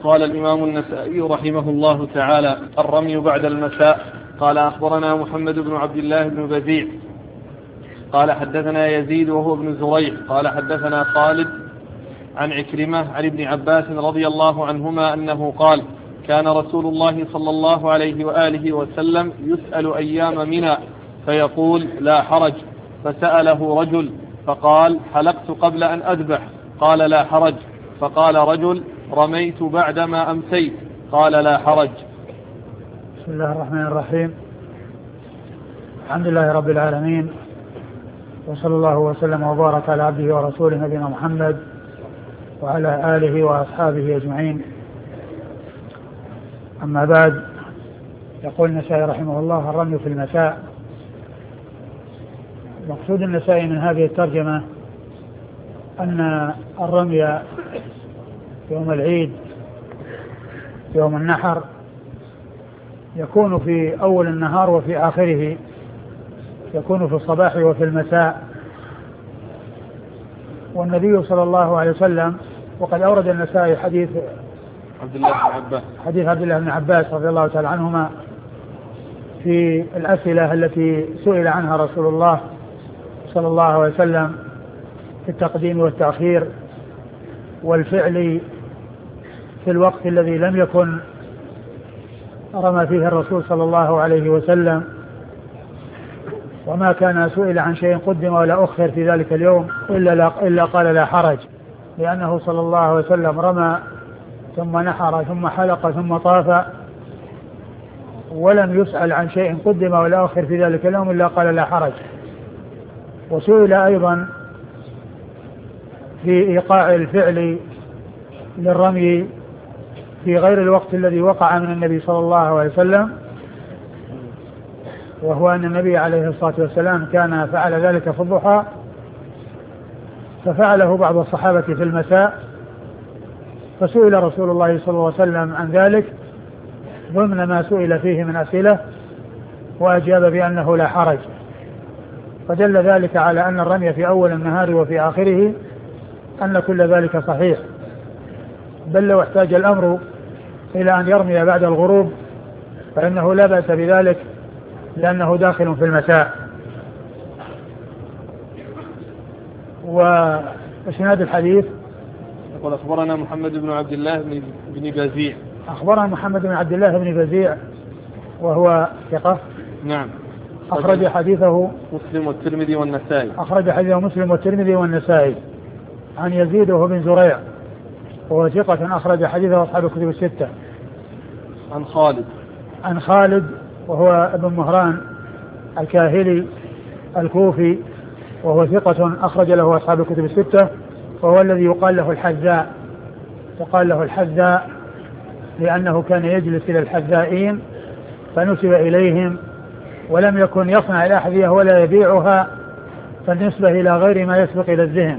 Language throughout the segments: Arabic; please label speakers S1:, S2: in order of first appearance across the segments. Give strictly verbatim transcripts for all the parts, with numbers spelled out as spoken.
S1: قال الإمام النسائي رحمه الله تعالى: الرمي بعد المساء. قال أخبرنا محمد بن عبد الله بن بزيع قال حدثنا يزيد وهو ابن زريع قال حدثنا خالد عن عكرمة عن ابن عباس رضي الله عنهما أنه قال: كان رسول الله صلى الله عليه وآله وسلم يسأل أيام منى فيقول: لا حرج. فسأله رجل فقال: حلقت قبل أن أذبح. قال: لا حرج. فقال رجل: رميت بعدما أمسيت. قال: لا حرج.
S2: بسم الله الرحمن الرحيم. الحمد لله رب العالمين، وصلى الله وسلم وبارك على عبده ورسوله نبينا محمد وعلى آله وأصحابه أجمعين. أما بعد، يقول النسائي رحمه الله: الرمي في المساء. مقصود النسائي من هذه الترجمة أن الرمي يوم العيد يوم النحر يكون في أول النهار وفي آخره، يكون في الصباح وفي المساء. والنبي صلى الله عليه وسلم، وقد أورد النسائي حديث
S1: عبد الله بن عباس
S2: حديث عبد الله بن عباس رضي الله تعالى عنهما في الأسئلة التي سئل عنها رسول الله صلى الله عليه وسلم في التقديم والتأخير والفعل في الوقت الذي لم يكن رمى فيه الرسول صلى الله عليه وسلم، وما كان سئل عن شيء قدم ولا أخر في ذلك اليوم إلا, إلا قال: لا حرج، لأنه صلى الله عليه وسلم رمى ثم نحر ثم حلق ثم طاف، ولم يسأل عن شيء قدم ولا أخر في ذلك اليوم إلا قال: لا حرج. وسئل أيضا في إيقاع الفعل للرمي في غير الوقت الذي وقع من النبي صلى الله عليه وسلم، وهو أن النبي عليه الصلاة والسلام كان فعل ذلك في الضحى، ففعله بعض الصحابة في المساء، فسئل رسول الله صلى الله عليه وسلم عن ذلك ضمن ما سئل فيه من أسئلة، وأجاب بأنه لا حرج. فدل ذلك على أن الرمي في أول النهار وفي آخره أن كل ذلك صحيح، بل لو احتاج الأمر إلى أن يرمي بعد الغروب فإنه لا بأس بذلك، لأنه داخل في المساء. وإسناد الحديث:
S1: يقول أخبرنا محمد بن عبد الله بن بزيع
S2: أخبرنا محمد بن عبد الله بن بزيع وهو ثقة.
S1: نعم.
S2: أخرج حديثه
S1: مسلم والترمذي والنسائي.
S2: أخرج حديثه مسلم والترمذي والنسائي. عن يزيد وهو بن زريع وهو ثقة أخرج حديثه أصحاب الكتب الستة.
S1: عن خالد
S2: عن خالد وهو ابن مهران الكاهلي الكوفي وهو ثقة أخرج له أصحاب الكتب الستة، وهو الذي يقال له الحذاء، يقال له الحذاء لأنه كان يجلس إلى الحذائين فنسب إليهم، ولم يكن يصنع الأحذية ولا يبيعها، فالنسبة إلى غير ما يسبق إلى الذهن.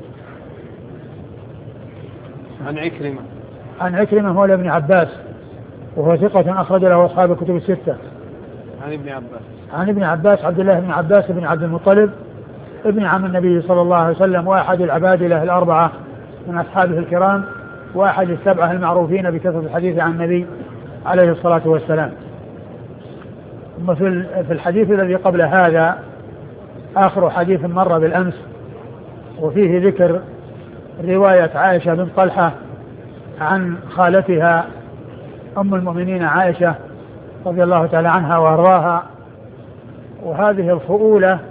S1: عن عكرمة
S2: عن عكرمة هو ابن عباس وهو ثقة أخرج له أصحاب الكتب الستة.
S1: عن ابن عباس
S2: عن ابن عباس عبد الله بن عباس بن عبد المطلب ابن عم النبي صلى الله عليه وسلم، وأحد العبادلة الأربعة من أصحابه الكرام، وأحد السبعة المعروفين بكثرة الحديث عن النبي عليه الصلاة والسلام. ثم في الحديث الذي قبل هذا آخر حديث مر بالأمس، وفيه ذكر رواية عائشة بن طلحة عن خالتها أم المؤمنين عائشة رضي الله تعالى عنها وأرضاها. وهذه الخؤولة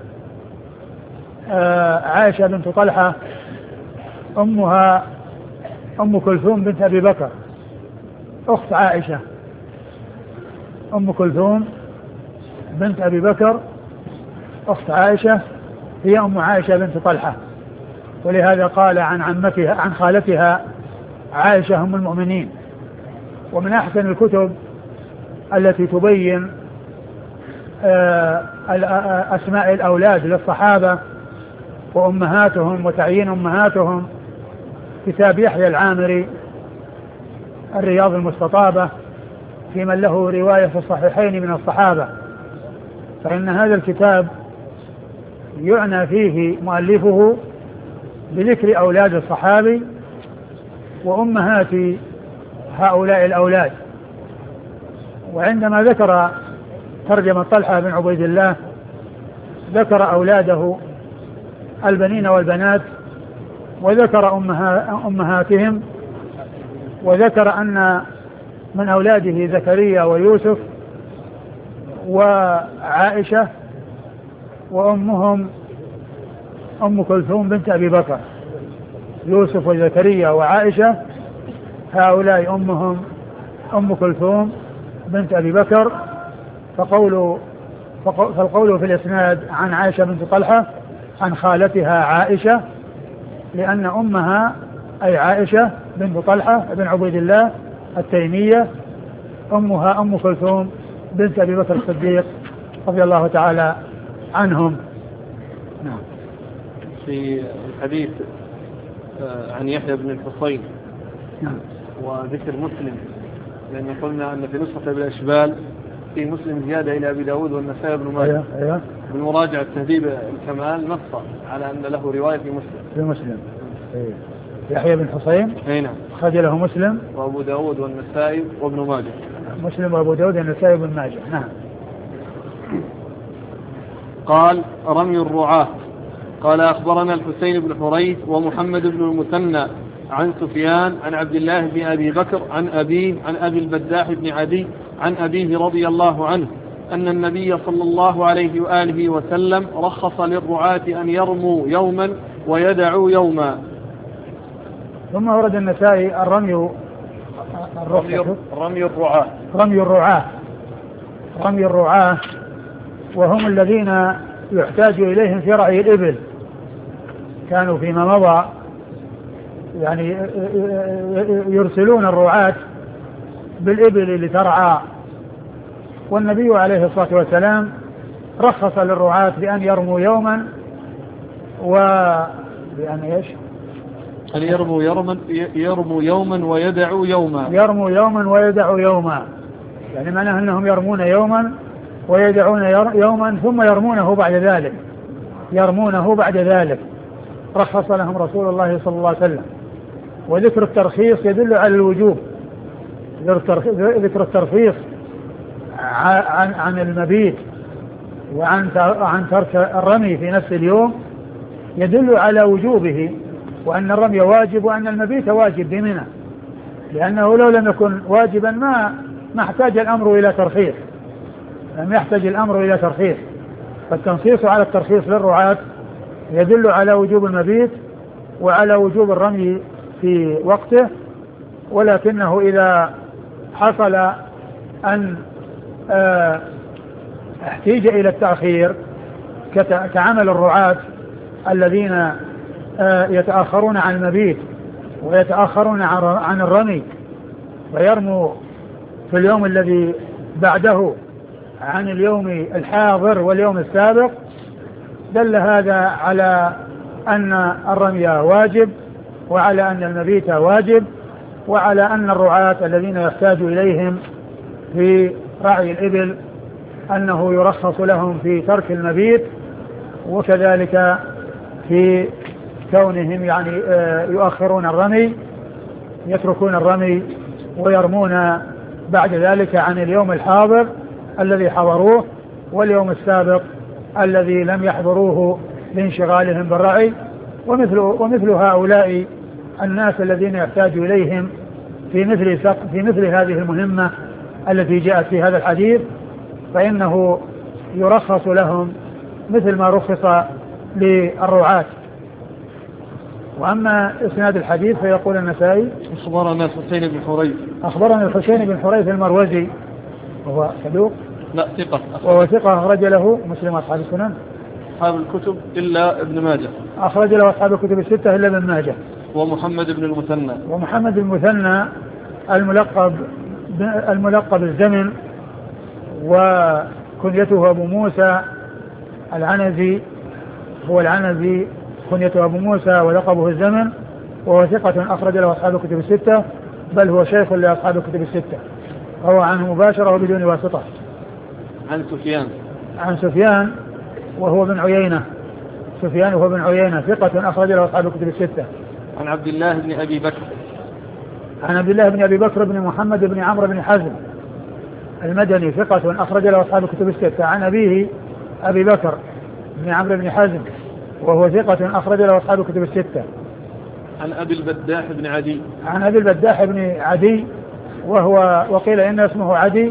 S2: عائشة بنت طلحة أمها أم كلثوم بنت أبي بكر أخت عائشة، أم كلثوم بنت أبي بكر أخت عائشة هي أم عائشة بنت طلحة، ولهذا قال عن عمتها عن خالتها عائشة أم المؤمنين. ومن أحسن الكتب التي تبين أسماء الأولاد للصحابة وأمهاتهم وتعيين أمهاتهم كتاب يحيى العامري الرياض المستطابة في من له رواية في الصحيحين من الصحابة، فإن هذا الكتاب يعنى فيه مؤلفه بذكر أولاد الصحابي وأمهات هؤلاء الأولاد. وعندما ذكر ترجمة طلحة بن عبيد الله ذكر أولاده البنين والبنات، وذكر أمها أمهاتهم، وذكر أن من أولاده زكريا ويوسف وعائشة، وأمهم أم كلثوم بنت أبي بكر. يوسف وزكريا وعائشة هؤلاء أمهم أم كلثوم بنت أبي بكر. فقول فالقول في الإسناد عن عائشة بنت طلحة عن خالتها عائشة، لأن أمها أي عائشة بنت طلحة بن عبيد الله التيمية أمها أم كلثوم بنت أبي بكر الصديق رضي الله تعالى عنهم.
S1: نعم. في الحديث عن يحيى بن الحصين
S2: نعم.
S1: وذكر مسلم، لأن قلنا أن في نسخة بالأشبال في مسلم زيادة إلى أبي داود والنسائي بن ماجه.
S2: أيوة. أيوة.
S1: بالمراجعة تهذيب الكمال نص على أن له رواية في مسلم.
S2: في مسلم. أيوة. يحيى بن حصين.
S1: أي نعم.
S2: خرج له مسلم
S1: وأبو داود والنسائي وابن ماجه.
S2: مسلم وأبو داود والنسائي وابن ماجه. نعم.
S1: قال رمي الرعاة. قال أخبرنا الحسين بن حريث ومحمد بن المثنى عن سفيان عن عبد الله بن أبي بكر عن أبيه عن أبي البداح بن عدي عن أبيه رضي الله عنه أن النبي صلى الله عليه وآله وسلم رخص للرعاة أن يرموا يوما ويدعوا يوما.
S2: ثم ورد النسائي الرمي
S1: رمي الرعاة
S2: رمي الرعاة رمي الرعاة وهم الذين يحتاج إليهم في رعي الإبل. كانوا فيما مضى يعني يرسلون الرعاة بالإبل لترعى، والنبي عليه الصلاة والسلام رخص للرعاة بأن يرموا يوما و بأن ايش؟
S1: أن يرموا يوما يرموا يوما ويدعوا يوما.
S2: يرموا يوما ويدعوا يوما، يعني معناه أنهم يرمون يوما ويدعون يوما ثم يرمونه بعد ذلك يرمونه بعد ذلك رخص لهم رسول الله صلى الله عليه وسلم. وذكر الترخيص يدل على الوجوب. ذكر الترخيص عن عن المبيت وعن عن ترك الرمي في نفس اليوم يدل على وجوبه، وأن الرمي واجب وأن المبيت واجب بمنى، لأنه لو لم يكن واجبا ما ما احتاج الأمر إلى ترخيص لم يحتاج الأمر إلى ترخيص. فالتنصيص على الترخيص للرعاة يدل على وجوب المبيت وعلى وجوب الرمي في وقته، ولكنه إذا حصل أن احتيج إلى التأخير كعمل الرعاة الذين يتأخرون عن المبيت ويتأخرون عن الرمي ويرموا في اليوم الذي بعده عن اليوم الحاضر واليوم السابق، دل هذا على أن الرمي واجب وعلى أن المبيت واجب وعلى أن الرعاة الذين يحتاج إليهم في رعي الإبل أنه يرخص لهم في ترك المبيت، وكذلك في كونهم يعني يؤخرون الرمي يتركون الرمي ويرمون بعد ذلك عن اليوم الحاضر الذي حضروه واليوم السابق الذي لم يحضروه لانشغالهم بالرعي. ومثل, ومثل هؤلاء الناس الذين يحتاج إليهم في مثل, في مثل هذه المهمة التي جاءت في هذا الحديث فإنه يرخص لهم مثل ما رخص للرعاة. وأما إسناد الحديث فيقول النسائي
S1: أخبرنا الحسين بن حريث
S2: أخبرنا الحسين بن حريث المروزي وهو صدوق
S1: لا ثقة
S2: وهو ثقة أخرج له مسلم أصحاب السنن
S1: أصحاب الكتب إلا ابن ماجه
S2: أخرج له أصحاب الكتب الستة إلا ابن ماجه
S1: ومحمد بن المثنى
S2: ومحمد بن المثنى الملقب الملقب الزمن وكنيته أبو موسى العنزي هو العنزي كنيته أبو موسى ولقبه الزمن وهو ثقة أخرج له أصحاب الكتب الستة بل هو شيخ لأصحاب الكتب الستة روى عنه مباشرة وبدون واسطة.
S1: عن سفيان
S2: عن سفيان وهو بن عيينة سفيان وهو بن عيينة ثقة أخرج له أصحاب الكتب الستة.
S1: عن عبد الله بن أبي بكر
S2: عن عبد الله بن أبي بكر بن محمد بن عمرو بن حزم المدني ثقة أخرج له أصحاب الكتب الستة. عن أبيه أبي بكر بن عمرو بن حزم وهو ثقة أخرج له أصحاب الكتب الستة.
S1: عن أبي البداح بن عدي
S2: عن أبي البداح بن عدي وهو وقيل إن اسمه عدي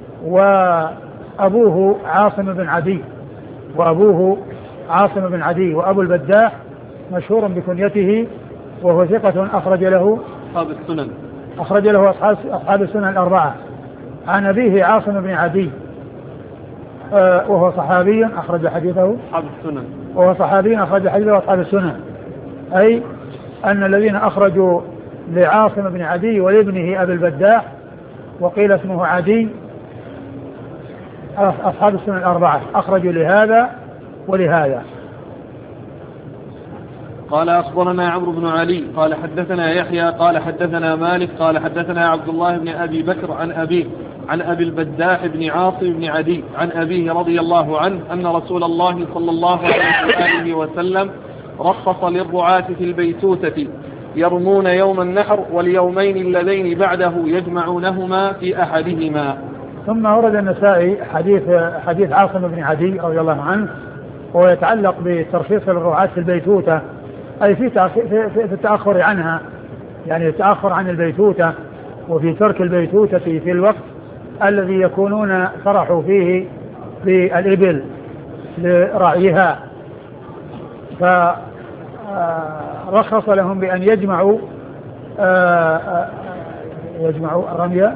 S2: وأبوه عاصم بن عدي وأبوه عاصم بن عدي وأبو البداح مشهور بكنيته وهو ثقة أخرج له
S1: أصحاب السنن
S2: أخرج له أصحاب, أصحاب السنن الأربعة. عن أبيه عاصم بن عدي آه وهو صحابي أخرج حديثه
S1: أصحاب السنن
S2: وهو صحابي أخرج حديثه أصحاب السنن، أي أن الذين أخرجوا لعاصم بن عدي ولابنه أبي البداح وقيل اسمه عدي أصحاب السنن الأربعة أخرجوا لهذا ولهذا.
S1: قال أخبرنا عمرو بن علي قال حدثنا يحيى قال حدثنا مالك قال حدثنا عبد الله بن أبي بكر عن أبيه عن أبي البداح بن عاصم بن عدي عن أبيه رضي الله عنه أن رسول الله صلى الله عليه وسلم رخص للرعاة في البيتوتة يرمون يوم النحر واليومين اللذين بعده يجمعونهما في أحدهما.
S2: ثم ورد النسائي حديث حديث عاصم بن عدي رضي الله عنه ويتعلق بالترخيص للرعاة في البيتوتة، أي في في التأخر عنها، يعني التأخر عن البيتوتة وفي ترك البيتوتة في الوقت الذي يكونون فرحوا فيه بالإبل لرعيها، فرخص لهم بأن يجمعوا يجمعوا الرمي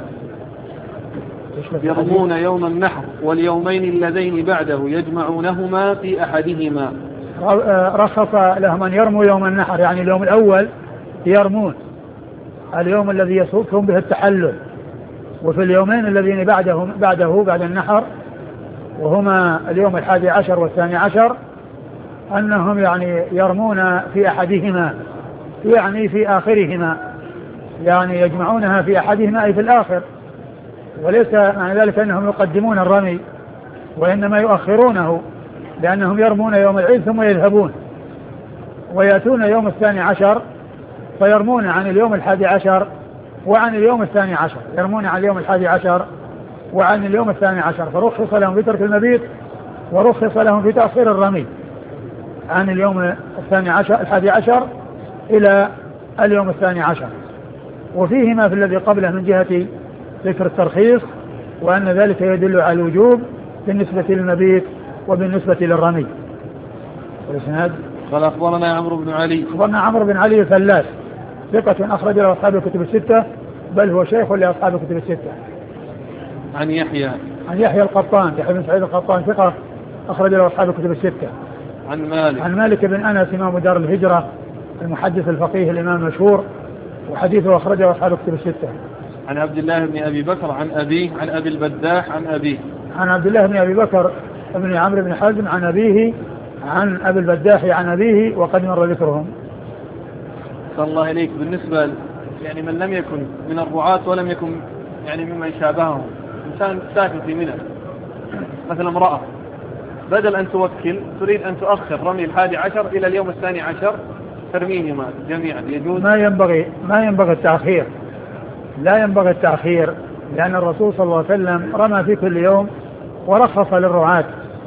S1: يرمون يوم النحر واليومين اللذين بعده يجمعونهما في أحدهما.
S2: رخص لهم أن يرموا يوم النحر، يعني اليوم الأول يرمون اليوم الذي يسوقهم به التحلل، وفي اليومين الذين بعدهم بعده بعد النحر وهما اليوم الحادي عشر والثاني عشر أنهم يعني يرمون في أحدهما، يعني في آخرهما، يعني يجمعونها في أحدهما أي في الآخر، وليس معنى ذلك أنهم يقدمون الرمي وإنما يؤخرونه، لأنهم يرمون يوم العيد ثم يذهبون ويأتون يوم الثاني عشر فيرمون عن اليوم الحادي عشر وعن اليوم الثاني عشر، يرمون عن اليوم الحادي عشر وعن اليوم الثاني عشر، فرخص لهم في ترك المبيت ورخص لهم في تأخير الرمي عن اليوم الثاني عشر الحادي عشر إلى اليوم الثاني عشر. وفيهما في الذي قبله من جهة ذكر الترخيص وأن ذلك يدل على الوجوب بالنسبة للمبيت وبالنسبة للرمي. والإسناد
S1: قال أخبرنا عمرو بن علي
S2: أخبرنا عمرو بن علي الفلاس ثقة أخرج له أصحاب الكتب الستة، بل هو شيخ لأصحاب الكتب الستة.
S1: عن يحيى
S2: عن يحيى القطان يحيى بن سعيد القطان ثقة أخرج له أصحاب الكتب الستة.
S1: عن مالك
S2: عن مالك بن أنس إمام دار الهجرة المحدث الفقيه الإمام المشهور وحديثه أخرجه أصحاب الكتب الستة.
S1: عن عبد الله بن أبي بكر عن أبيه عن أبي البداح عن أبيه
S2: عن عبد الله بن أبي بكر بن عمرو بن حزم عن أبيه عن أبي البداح عن أبيه وقد مر ذكرهم.
S1: صلى الله إليك. بالنسبة يعني من لم يكن من الرعاة ولم يكن يعني ممن شابههم، إنسان ساكن في منى مثلا امرأة، بدل أن توكل تريد أن تؤخر رمي الحادي عشر إلى اليوم الثاني عشر ترميهما جميعا، يجوز؟
S2: ما ينبغي ما ينبغي التأخير، لا ينبغي التأخير، لأن الرسول صلى الله عليه وسلم رمى في كل يوم ورخص للرعاة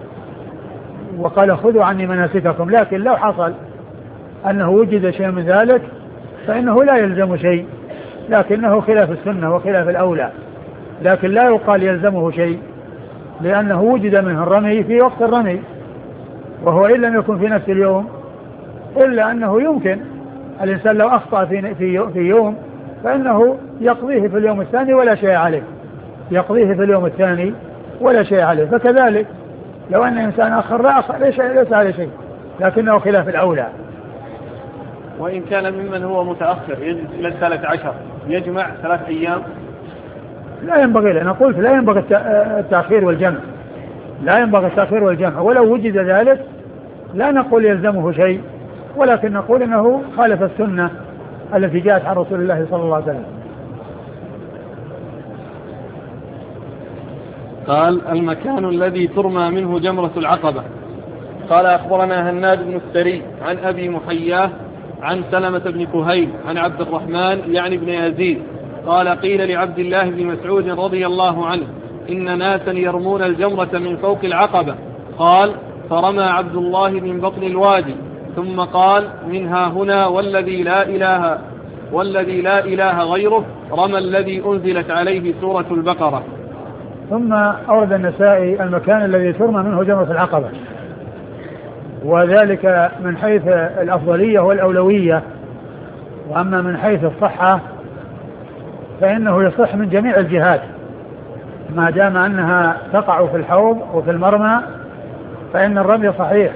S2: وقال خذوا عني مناسككم، لكن لو حصل أنه وجد شيء من ذلك فإنه لا يلزم شيء، لكنه خلاف السنة وخلاف الأولى، لكن لا يقال يلزمه شيء لأنه وجد منه الرمي في وقت الرمي، وهو إن لم يكن في نفس اليوم، إلا أنه يمكن الإنسان لو أخطأ في في يوم فإنه يقضيه في اليوم الثاني ولا شيء عليه، يقضيه في اليوم الثاني ولا شيء عليه. فكذلك لو أن إنسان آخر لا أخر ليس ليس عليه شيء، لكنه خلاف الأولى.
S1: وإن كان ممن هو متأخر يجلس إلى الثالث عشر يجمع ثلاث أيام،
S2: لا ينبغي، أنا قلت لا ينبغي التأخير والجمع، لا ينبغي التأخير والجمع، ولو وجد ذلك لا نقول يلزمه شيء، ولكن نقول أنه خالف السنة التي جاءت عن رسول الله صلى الله عليه وسلم.
S1: قال المكان الذي ترمى منه جمرة العقبة. قال أخبرنا هناد بن السري عن أبي محياه عن سلمة بن كهيل عن عبد الرحمن يعني بن يزيد قال قيل لعبد الله بن مسعود رضي الله عنه إن ناسا يرمون الجمرة من فوق العقبة. قال فرمى عبد الله من بطن الوادي ثم قال منها هنا والذي لا إله والذي لا إله غيره رمى الذي أنزلت عليه سورة البقرة.
S2: ثم أورد النسائي المكان الذي ترمى منه جمرة العقبة، وذلك من حيث الأفضلية والأولوية، وأما من حيث الصحة فإنه يصح من جميع الجهات ما دام أنها تقع في الحوض وفي المرمى فإن الرمي صحيح،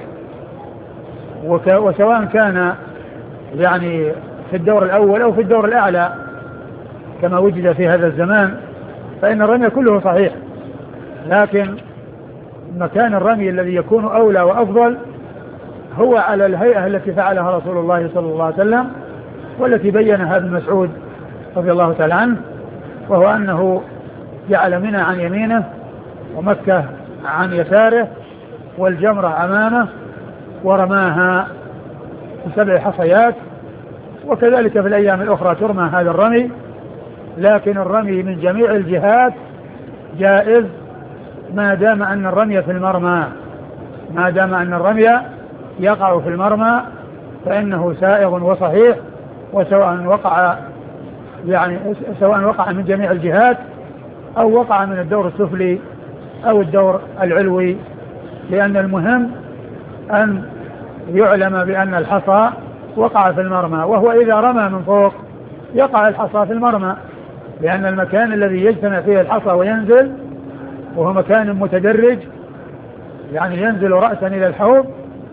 S2: وسواء كان يعني في الدور الأول أو في الدور الأعلى كما وجد في هذا الزمان فإن الرمي كله صحيح، لكن مكان الرمي الذي يكون أولى وأفضل هو على الهيئة التي فعلها رسول الله صلى الله عليه وسلم والتي بينها ابن مسعود رضي الله تعالى عنه، وهو أنه جعل منى عن يمينه ومكة عن يساره والجمرة أمامه ورماها بسبع حصيات. وكذلك في الأيام الأخرى ترمى هذا الرمي، لكن الرمي من جميع الجهات جائز ما دام أن الرمي في المرمى، ما دام أن الرمي يقع في المرمى فإنه سائغ وصحيح، وسواء وقع يعني سواء وقع من جميع الجهات أو وقع من الدور السفلي أو الدور العلوي، لأن المهم أن يعلم بأن الحصى وقع في المرمى، وهو إذا رمى من فوق يقع الحصى في المرمى، لأن المكان الذي يجتمع فيه الحصى وينزل وهو مكان متدرج يعني ينزل رأسا إلى الحوض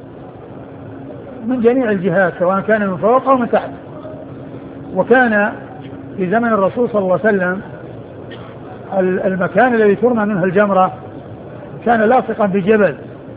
S2: من جميع الجهات سواء كان من فوق أو من تحت. وكان في زمن الرسول صلى الله عليه وسلم المكان الذي ترمى منه الجمرة كان لاصقا بجبل،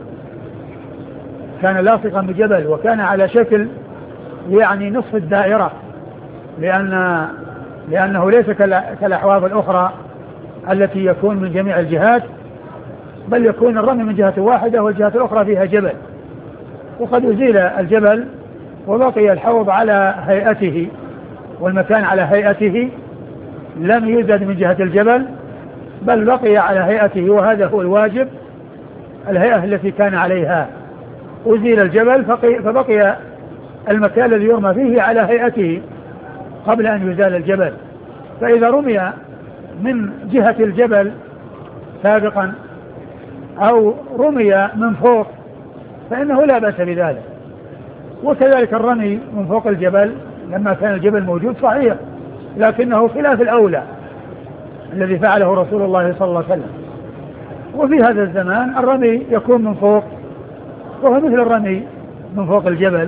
S2: كان لاصقا بجبل وكان على شكل يعني نصف الدائرة، لأن لأنه ليس كالأحواض الأخرى التي يكون من جميع الجهات، بل يكون الرمي من جهة واحدة والجهة الأخرى فيها جبل. وقد أزيل الجبل وبقي الحوض على هيئته والمكان على هيئته، لم يزد من جهة الجبل بل بقي على هيئته، وهذا هو الواجب، الهيئة التي كان عليها. أزيل الجبل فبقي المكان الذي يرمى فيه على هيئته قبل أن يزال الجبل. فإذا رمي من جهة الجبل سابقا أو رمي من فوق فإنه لا بأس بذلك. وكذلك الرمي من فوق الجبل لما كان الجبل موجود صحيح، لكنه خلاف الأولى الذي فعله رسول الله صلى الله عليه وسلم. وفي هذا الزمان الرمي يكون من فوق وهو مثل الرمي من فوق الجبل،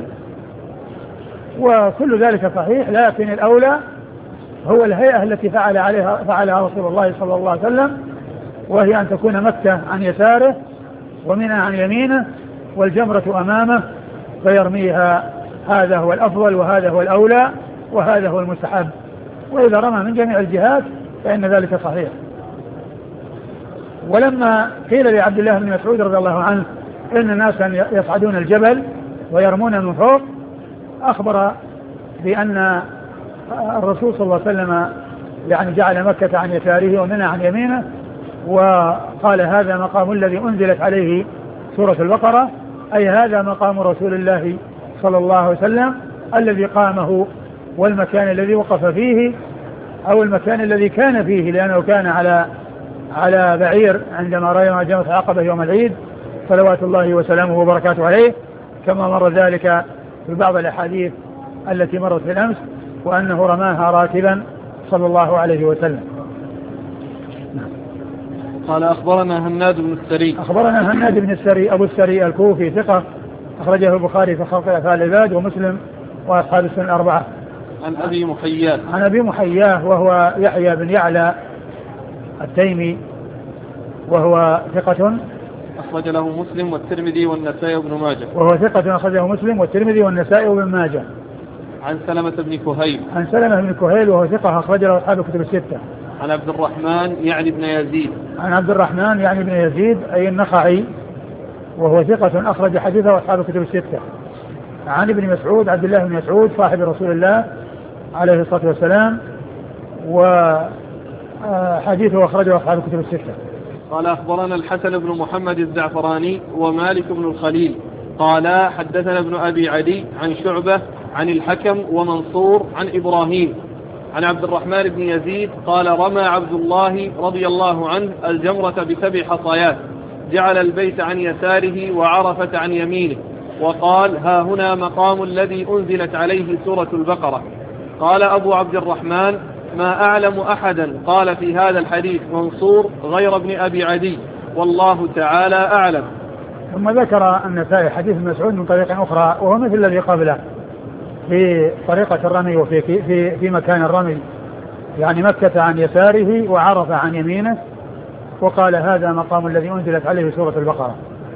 S2: وكل ذلك صحيح، لكن الأولى هو الهيئة التي فعل عليها فعلها رسول الله صلى الله عليه وسلم، وهي أن تكون مكة عن يساره ومنى عن يمينه والجمرة أمامه فيرميها. هذا هو الأفضل وهذا هو الأولى وهذا هو المستحب، وإذا رمى من جميع الجهات فإن ذلك صحيح. ولما قيل لعبد الله بن مسعود رضي الله عنه إن ناسا يصعدون الجبل ويرمون من فوق، أخبر بأن الرسول صلى الله عليه وسلم يعني جعل مكة عن يساره ومنى عن يمينه، وقال هذا مقام الذي أنزلت عليه سورة البقرة، أي هذا مقام رسول الله صلى الله عليه وسلم الذي قامه والمكان الذي وقف فيه أو المكان الذي كان فيه، لأنه كان على على بعير عندما رأى جمرة العقبة يوم العيد صلوات الله وسلامه وبركاته عليه، كما مر ذلك في بعض الأحاديث التي مرت في الأمس، وأنه رماها راكبا صلى الله عليه وسلم.
S1: قال أخبرنا هناد بن السري
S2: أخبرنا هناد بن السري أبو السري الكوفي ثقة أخرجه البخاري في خلق أفعال العباد ومسلم وأصحاب السنن الأربعة.
S1: عن أبي محياه
S2: عن أبي محياه وهو يحيى بن يعلى التيمي وهو ثقة
S1: أخرج له مسلم والترمذي والنسائي وابن ماجه
S2: وهو ثقة أخرجه مسلم والترمذي والنسائي وابن ماجه.
S1: عن سلمة بن كهيل
S2: عن سلمة بن كهيل وهو ثقة أخرج له أصحاب الكتب الستة.
S1: عن عبد الرحمن يعني بن يزيد
S2: عن عبد الرحمن يعني بن يزيد أي النخعي وهو ثقة أخرج حديثه أصحاب الكتب الستة. عن ابن مسعود عبد الله بن مسعود صاحب رسول الله عليه الصلاة والسلام، وحديثه أخرجه أصحاب الكتب الستة.
S1: قال أخبرنا الحسن بن محمد الزعفراني ومالك بن الخليل قال حدثنا ابن أبي عدي عن شعبة عن الحكم ومنصور عن إبراهيم عن عبد الرحمن بن يزيد قال رمى عبد الله رضي الله عنه الجمرة بسبع حصيات، جعل البيت عن يساره وعرفة عن يمينه، وقال ها هنا مقام الذي أنزلت عليه سورة البقرة. قال أبو عبد الرحمن ما أعلم أحدا قال في هذا الحديث منصور غير ابن أبي عدي، والله تعالى أعلم.
S2: ثم ذكر النسائي حديث مسعود من طريق أخرى وهو مثل الذي قبله في طريقة الرمي وفي في في مكان الرمي، يعني مكة عن يساره وعرفة عن يمينه، وقال هذا مقام الذي أنزلت عليه سورة البقرة.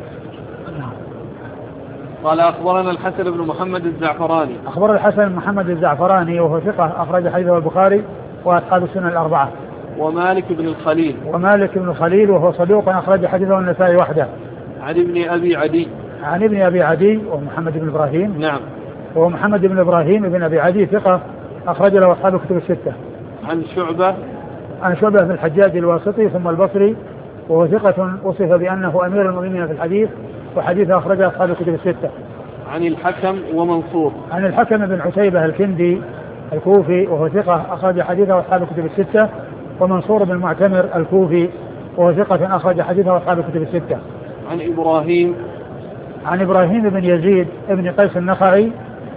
S1: قال أخبرنا الحسن بن محمد الزعفراني.
S2: أخبر الحسن بن محمد الزعفراني وهو ثقة أخرج حديثه البخاري وأصحاب السنن الأربعة.
S1: ومالك بن الخليل.
S2: ومالك بن الخليل وهو صدوق أخرج حديثه النسائي وحده.
S1: عن ابن أبي عدي.
S2: عن ابن أبي عدي ومحمد بن إبراهيم.
S1: نعم.
S2: وهو محمد بن إبراهيم بن أبي عدي ثقة أخرج له أصحاب الكتب الستة.
S1: عن شعبة.
S2: عن شعبة بن الحجاج الواسطي ثم البصري، وهو ثقة وصف بأنه أمير المؤمنين في الحديث، وحديثه أخرجه أصحاب الكتب الستة.
S1: عن الحكم ومنصور.
S2: عن الحكم بن عتيبة الكندي الكوفي وهو ثقة أخرج حديثه أصحاب الكتب الستة. ومنصور بن معتمر الكوفي وهو ثقة أخرج حديثه أصحاب الكتب الستة.
S1: عن إبراهيم.
S2: عن إبراهيم بن يزيد بن قيس النخعي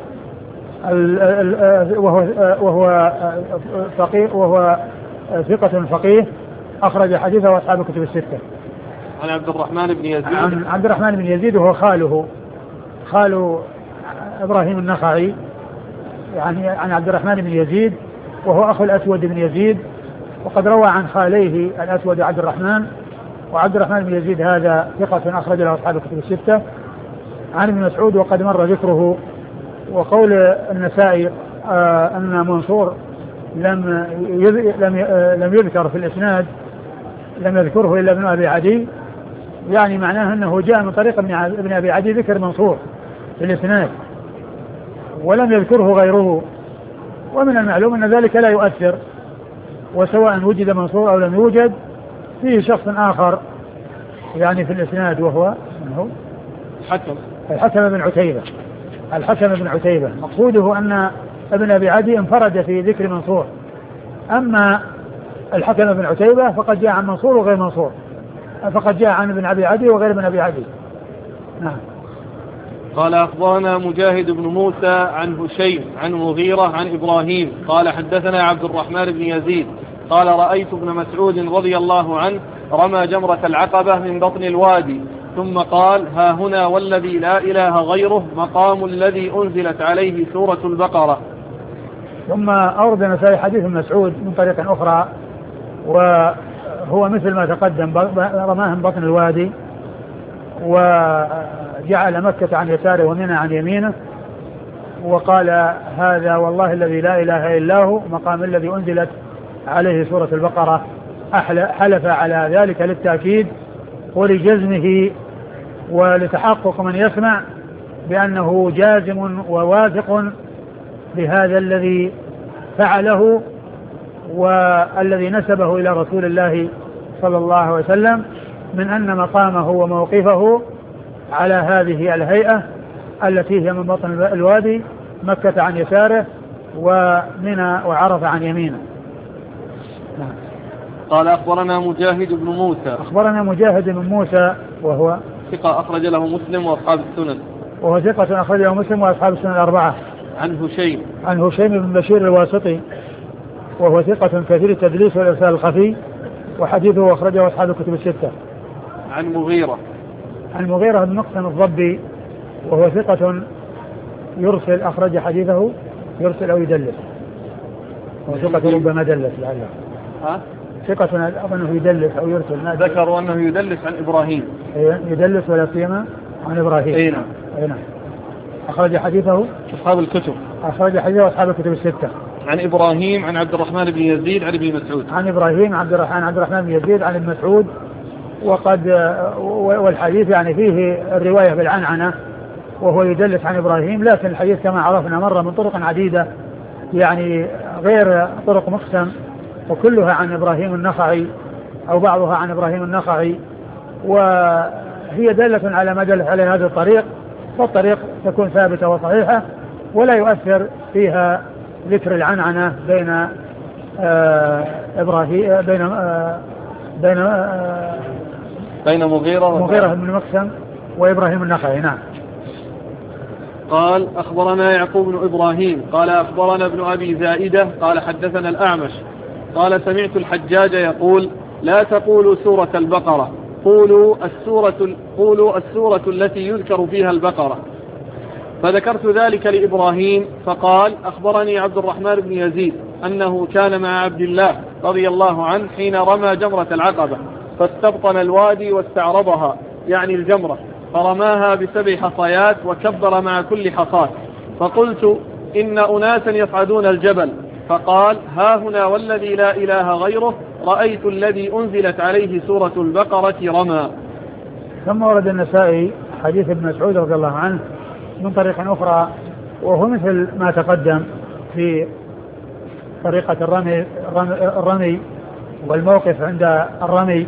S2: وهو وهو فقيه وهو ثقة فقيه أخرج حديثه أصحاب الكتب الستة.
S1: عن عبد الرحمن بن يزيد.
S2: عن عبد الرحمن بن يزيد وهو خاله خال إبراهيم النخعي، يعني عن عبد الرحمن بن يزيد وهو أخو الأسود بن يزيد، وقد روى عن خاليه الأسود عبد الرحمن، وعبد الرحمن بن يزيد هذا ثقة أخرج له أصحاب الكتب الستة. عن ابن مسعود وقد مر ذكره. وقول النسائي آه أن منصور لم لم لم يذكر في الإسناد، لم يذكره إلا ابن أبي عدي، يعني معناه أنه جاء من طريق ابن أبي عدي ذكر منصور في الإسناد ولم يذكره غيره، ومن المعلوم أن ذلك لا يؤثر، وسواء وجد منصور أو لم يوجد فيه شخص آخر يعني في الإسناد وهو منه
S1: الحكم
S2: الحكم بن عتيبة. الحكم بن عتيبة مقصوده أن ابن أبي عدي انفرد في ذكر منصور، أما الحكم بن عتيبة فقد جاء عن منصور وغير منصور، فقد جاء عن ابن أبي عدي وغير ابن أبي عدي. نعم.
S1: قال أخبرنا مجاهد بن موسى عن هشيم عن مغيرة عن إبراهيم قال حدثنا عبد الرحمن بن يزيد قال رأيت ابن مسعود رضي الله عنه رمى جمرة العقبة من بطن الوادي، ثم قال ها هنا والذي لا إله غيره مقام الذي أنزلت عليه سورة البقرة.
S2: ثم أورد النسائي حديث مسعود من طريق أخرى وهو مثل ما تقدم، رماه من بطن الوادي وجعل مكة عن يساره ومنى عن يمينه، وقال هذا والله الذي لا إله إلا هو مقام الذي أنزلت عليه سورة البقرة. حلف على ذلك للتأكيد ولجزمه ولتحقق من يسمع بأنه جازم وواثق بهذا الذي فعله والذي نسبه إلى رسول الله صلى الله عليه وسلم من أن مقامه وموقفه على هذه الهيئة التي هي من بطن الوادي، مكة عن يساره ومنى وعرفة عن يمينه.
S1: قال أخبرنا مجاهد بن موسى.
S2: أخبرنا مجاهد بن موسى وهو
S1: ثقة أخرج له مسلم وأصحاب السنن.
S2: وهو ثقة أخرج له مسلم وأصحاب السنن الأربعة.
S1: عن هشيم.
S2: عن هشيم بن بشير الواسطي وهو ثقة كثير التدليس والإرسال الخفي، وحديثه أخرجه أصحاب الكتب الستة.
S1: عن مغيرة.
S2: عن مغيرة بن مقسم الضبي وهو ثقة يرسل أخرج حديثه يرسل أو يدلس، وثقة ربما دلس لعله.
S1: ها؟
S2: ثقة أظنه يدلس أو يرسل.
S1: ذكروا أنه يدلس عن إبراهيم.
S2: يدلس ولا سيما عن إبراهيم.
S1: أي نعم.
S2: أي نعم. أخرج حديثه
S1: أصحاب الكتب.
S2: أخرج حديثه أصحاب الكتب الستة.
S1: عن إبراهيم عن عبد الرحمن بن يزيد عن ابن مسعود.
S2: عن إبراهيم عبد الرحمن عبد الرحمن بن يزيد عن ابن مسعود، وقد والحديث يعني فيه الرواية بالعنعنة وهو يدلس عن إبراهيم، لكن الحديث كما عرفنا مرة من طرق عديدة يعني غير طرق مقسم، وكلها عن إبراهيم النخعي أو بعضها عن إبراهيم النخعي، وهي دالة على ما دلت على هذا الطريق، فالطريق تكون ثابتة وصحيحة ولا يؤثر فيها ذكر العنعنة بين آه إبراهيم بين آه بين آه
S1: بين مغيرة
S2: مغيرة بن مقسم وإبراهيم النخعي. نعم.
S1: قال أخبرنا يعقوب بن إبراهيم قال أخبرنا ابن أبي زائدة قال حدثنا الأعمش قال سمعت الحجاج يقول لا تقولوا سورة البقرة، قولوا السورة, قولوا السورة التي يذكر فيها البقرة. فذكرت ذلك لإبراهيم فقال أخبرني عبد الرحمن بن يزيد أنه كان مع عبد الله رضي الله عنه حين رمى جمرة العقبة فاستبطن الوادي واستعرضها يعني الجمرة، فرماها بسبع حصيات وكبر مع كل حصاة، فقلت إن أناسا يصعدون الجبل، فقال ها هنا والذي لا إله غيره رأيت الذي أنزلت عليه سورة البقرة رمى.
S2: ثم ورد النسائي حديث ابن مسعود رضي الله عنه من طريق أخرى وهو مثل ما تقدم في طريقة الرمي, الرمي والموقف عند الرمي.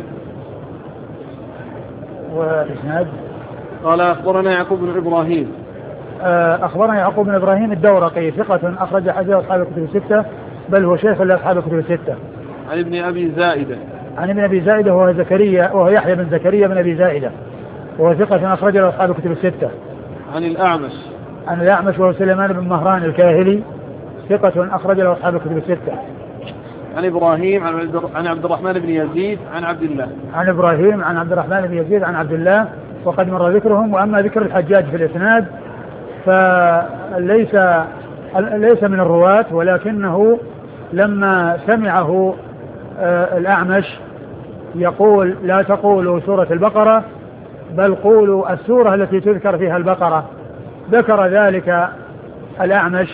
S2: والإسناد
S1: قال أخبرنا يعقوب بن إبراهيم
S2: أخبرنا يعقوب بن إبراهيم الدورقي ثقة أخرج حديث أصحاب الكتب الستة بل هو شيخ لأصحاب الكتب الستة.
S1: عن ابن أبي زائدة
S2: عن ابن أبي زائدة وهو زكريا وهو يحيى بن زكريا بن أبي زائدة وهو ثقة أخرج لأصحاب الكتب الستة.
S1: عن الأعمش
S2: عن الأعمش وهو سليمان بن مهران الكاهلي ثقة أخرج له أصحاب الكتب الستة.
S1: عن إبراهيم عن عبد الرحمن بن يزيد عن عبد الله
S2: عن إبراهيم عن عبد الرحمن بن يزيد عن عبد الله وقد مر ذكرهم. وأما ذكر الحجاج في الإسناد فليس ليس من الرواة، ولكنه لما سمعه آه الأعمش يقول لا تقولوا سورة البقرة بل قولوا السورة التي تذكر فيها البقرة، ذكر ذلك الأعمش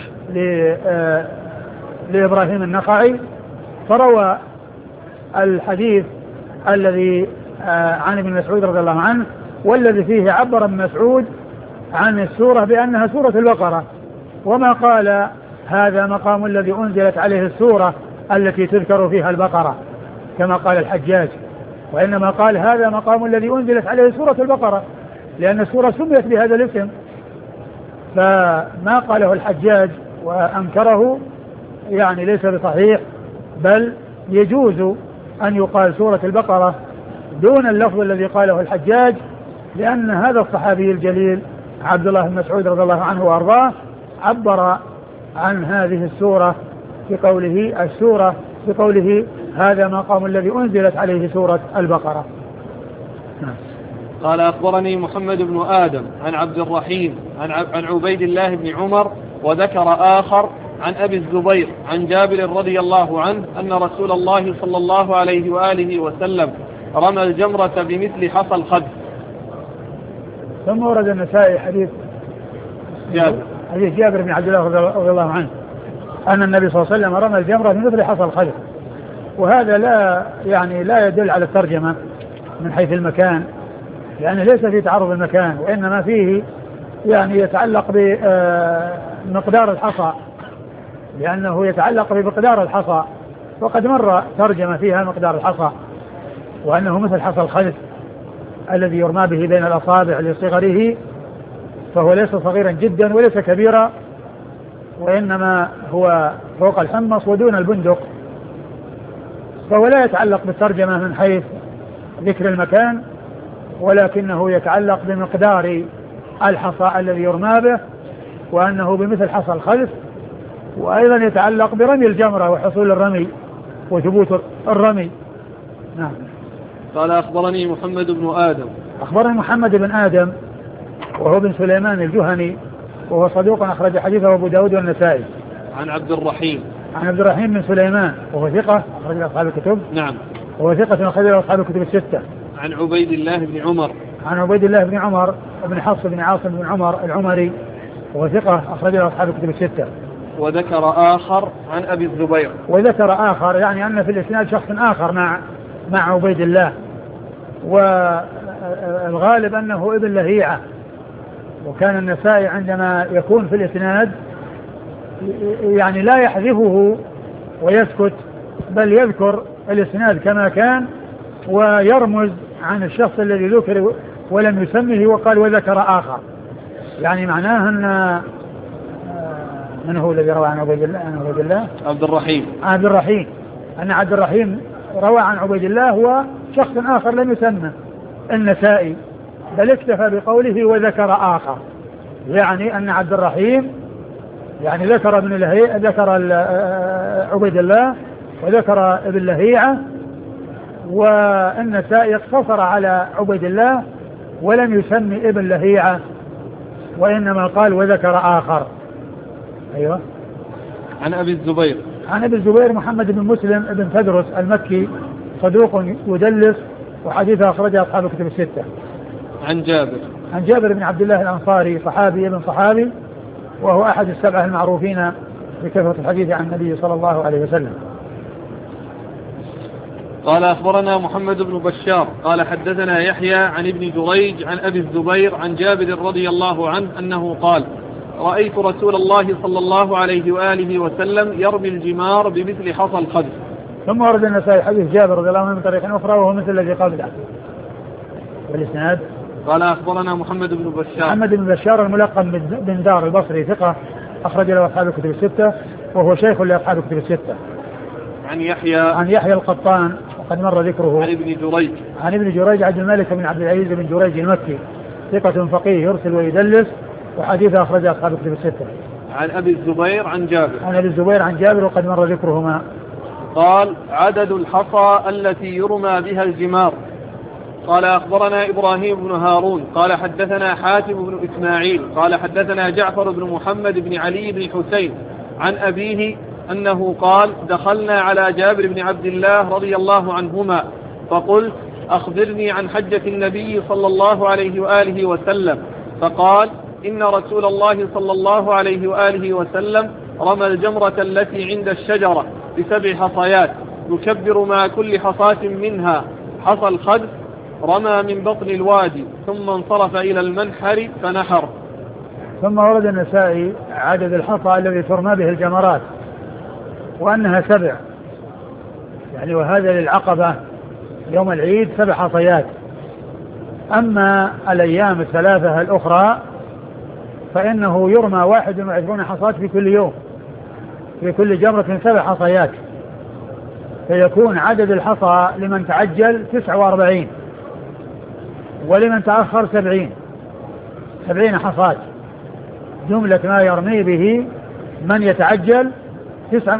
S2: لإبراهيم النخعي فروى الحديث الذي عن ابن مسعود رضي الله عنه والذي فيه عبر ابن مسعود عن السورة بأنها سورة البقرة، وما قال هذا مقام الذي أنزلت عليه السورة التي تذكر فيها البقرة كما قال الحجاج، وإنما قال هذا مقام الذي أنزلت عليه سورة البقرة لأن السورة سميت بهذا الاسم. فما قاله الحجاج وأنكره يعني ليس بصحيح، بل يجوز أن يقال سورة البقرة دون اللفظ الذي قاله الحجاج، لأن هذا الصحابي الجليل عبد الله بن مسعود رضي الله عنه وأرضاه عبر عن هذه السورة في قوله السورة في قوله هذا مقام الذي أنزلت عليه سورة البقرة.
S1: قال أخبرني محمد بن آدم عن عبد الرحيم عن عبيد الله بن عمر وذكر آخر عن أبي الزبير عن جابر رضي الله عنه أن رسول الله صلى الله عليه وآله وسلم رمى الجمرة بمثل حصى الخد.
S2: ثم ورد النسائي حديث
S1: جابر
S2: حديث جابر بن عبد الله رضي الله عنه أن النبي صلى الله عليه وسلم رمى الجمرة بمثل حصى الخد، وهذا لا يعني لا يدل على الترجمة من حيث المكان، يعني ليس في تعرض المكان وإنما فيه يعني يتعلق بمقدار الحصى، لأنه يتعلق بمقدار الحصى، وقد مر ترجمة فيها مقدار الحصى وأنه مثل حصى الخلف الذي يرمى به بين الأصابع لصغره، فهو ليس صغيرا جدا وليس كبيرا، وإنما هو فوق الحمص ودون البندق، فهو لا يتعلق بالترجمة من حيث ذكر المكان، ولكنه يتعلق بمقدار الحصى الذي يرمى به وأنه بمثل حصى الخلف، وأيضا يتعلق برمي الجمرة وحصول الرمي وثبوت الرمي. نعم.
S1: قال أخبرني محمد بن آدم
S2: أخبرني محمد بن آدم وهو بن سليمان الجهني وهو صدوق أخرج حديثه أبو داود والنسائي.
S1: عن عبد الرحيم
S2: عن عبد الرحيم بن سليمان وهو ثقة أخرج أصحاب الكتب.
S1: نعم.
S2: وهو ثقة أخرج أصحاب الكتب الستة.
S1: عن عبيد الله بن عمر
S2: عن عبيد الله بن عمر بن حفص بن عاصم بن عمر العمري وهو ثقة أخرج أصحاب الكتب الستة.
S1: وذكر آخر عن أبي الزبير
S2: وذكر آخر يعني أن في الإسناد شخص آخر مع مع عبيد الله، والغالب أنه ابن لهيعة وكان النسائي عندما يكون في الإسناد يعني لا يحذفه ويسكت، بل يذكر الإسناد كما كان ويرمز عن الشخص الذي ذكر ولم يسمه وقال وذكر آخر، يعني معناه أن من هو الذي روى عن عبيد الله؟ عن عبيد الله
S1: عبد الرحيم
S2: عبد الرحيم أن عبد الرحيم روى عن عبيد الله هو شخص آخر لم يسمى النسائي، بل اكتفى بقوله وذكر آخر، يعني أن عبد الرحيم يعني ذكر ابن لهيعة ذكر عبيد الله وذكر ابن لهيعة، والنسائي اقتصر على عبيد الله ولم يسمي ابن لهيعة وإنما قال وذكر آخر. أيوة.
S1: عن أبي الزبير
S2: عن أبي الزبير محمد بن مسلم بن تدرس المكي صدوق يدلس وحديثه أخرجه أصحاب الكتب الستة.
S1: عن جابر
S2: عن جابر بن عبد الله الأنصاري صحابي ابن صحابي، وهو أحد السبعة المعروفين بكثرة الحديث عن النبي صلى الله عليه وسلم.
S1: قال أخبرنا محمد بن بشار قال حدثنا يحيى عن ابن جريج عن أبي الزبير عن جابر رضي الله عنه أنه قال رأيت رسول الله صلى الله عليه وآله وسلم يرمي الجمار بمثل حصى الخدر.
S2: ثم ورد النسائي حديث جابر رضي الله عنه من طريق أخرى وهو مثل الذي قبله. والإسناد
S1: قال أخبرنا محمد بن بشار
S2: محمد بن بشار الملقب بن دار البصري ثقة أخرج له أصحاب الكتب الستة وهو شيخ لأصحاب الكتب الستة.
S1: عن يحيى
S2: عن يحيى القطان وقد مر ذكره.
S1: عن ابن جريج
S2: عن ابن جريج عبد الملك بن عبد العزيز بن جريج المكي ثقة فقيه يرسل ويدلس وحديثه أخرج أصحاب الكتب الستة.
S1: عن أبي الزبير عن جابر
S2: عن أبي الزبير عن جابر وقد مر ذكرهما.
S1: قال عدد الحصى التي يرمى بها الجمار. قال أخبرنا إبراهيم بن هارون قال حدثنا حاتم بن إسماعيل قال حدثنا جعفر بن محمد بن علي بن حسين عن أبيه أنه قال دخلنا على جابر بن عبد الله رضي الله عنهما فقلت أخبرني عن حجة النبي صلى الله عليه وآله وسلم، فقال إن رسول الله صلى الله عليه وآله وسلم رمى الجمرة التي عند الشجرة بسبع حصيات يكبر مع كل حصاة منها حصى الخدر، رمى من بطن الوادي ثم انصرف إلى المنحر فنحر.
S2: ثم ورد النسائي عدد الحصى الذي ترمى به الجمرات وأنها سبع، يعني وهذا للعقبة يوم العيد سبع حصيات. أما الأيام الثلاثة الأخرى فإنه يرمى واحد وعشرون حصاة في كل يوم، في كل جمرة سبع حصيات، فيكون عدد الحصى لمن تعجل تسعة وأربعين ولمن تأخر سبعين سبعين حصاة. جملة ما يرمي به من يتعجل تسعة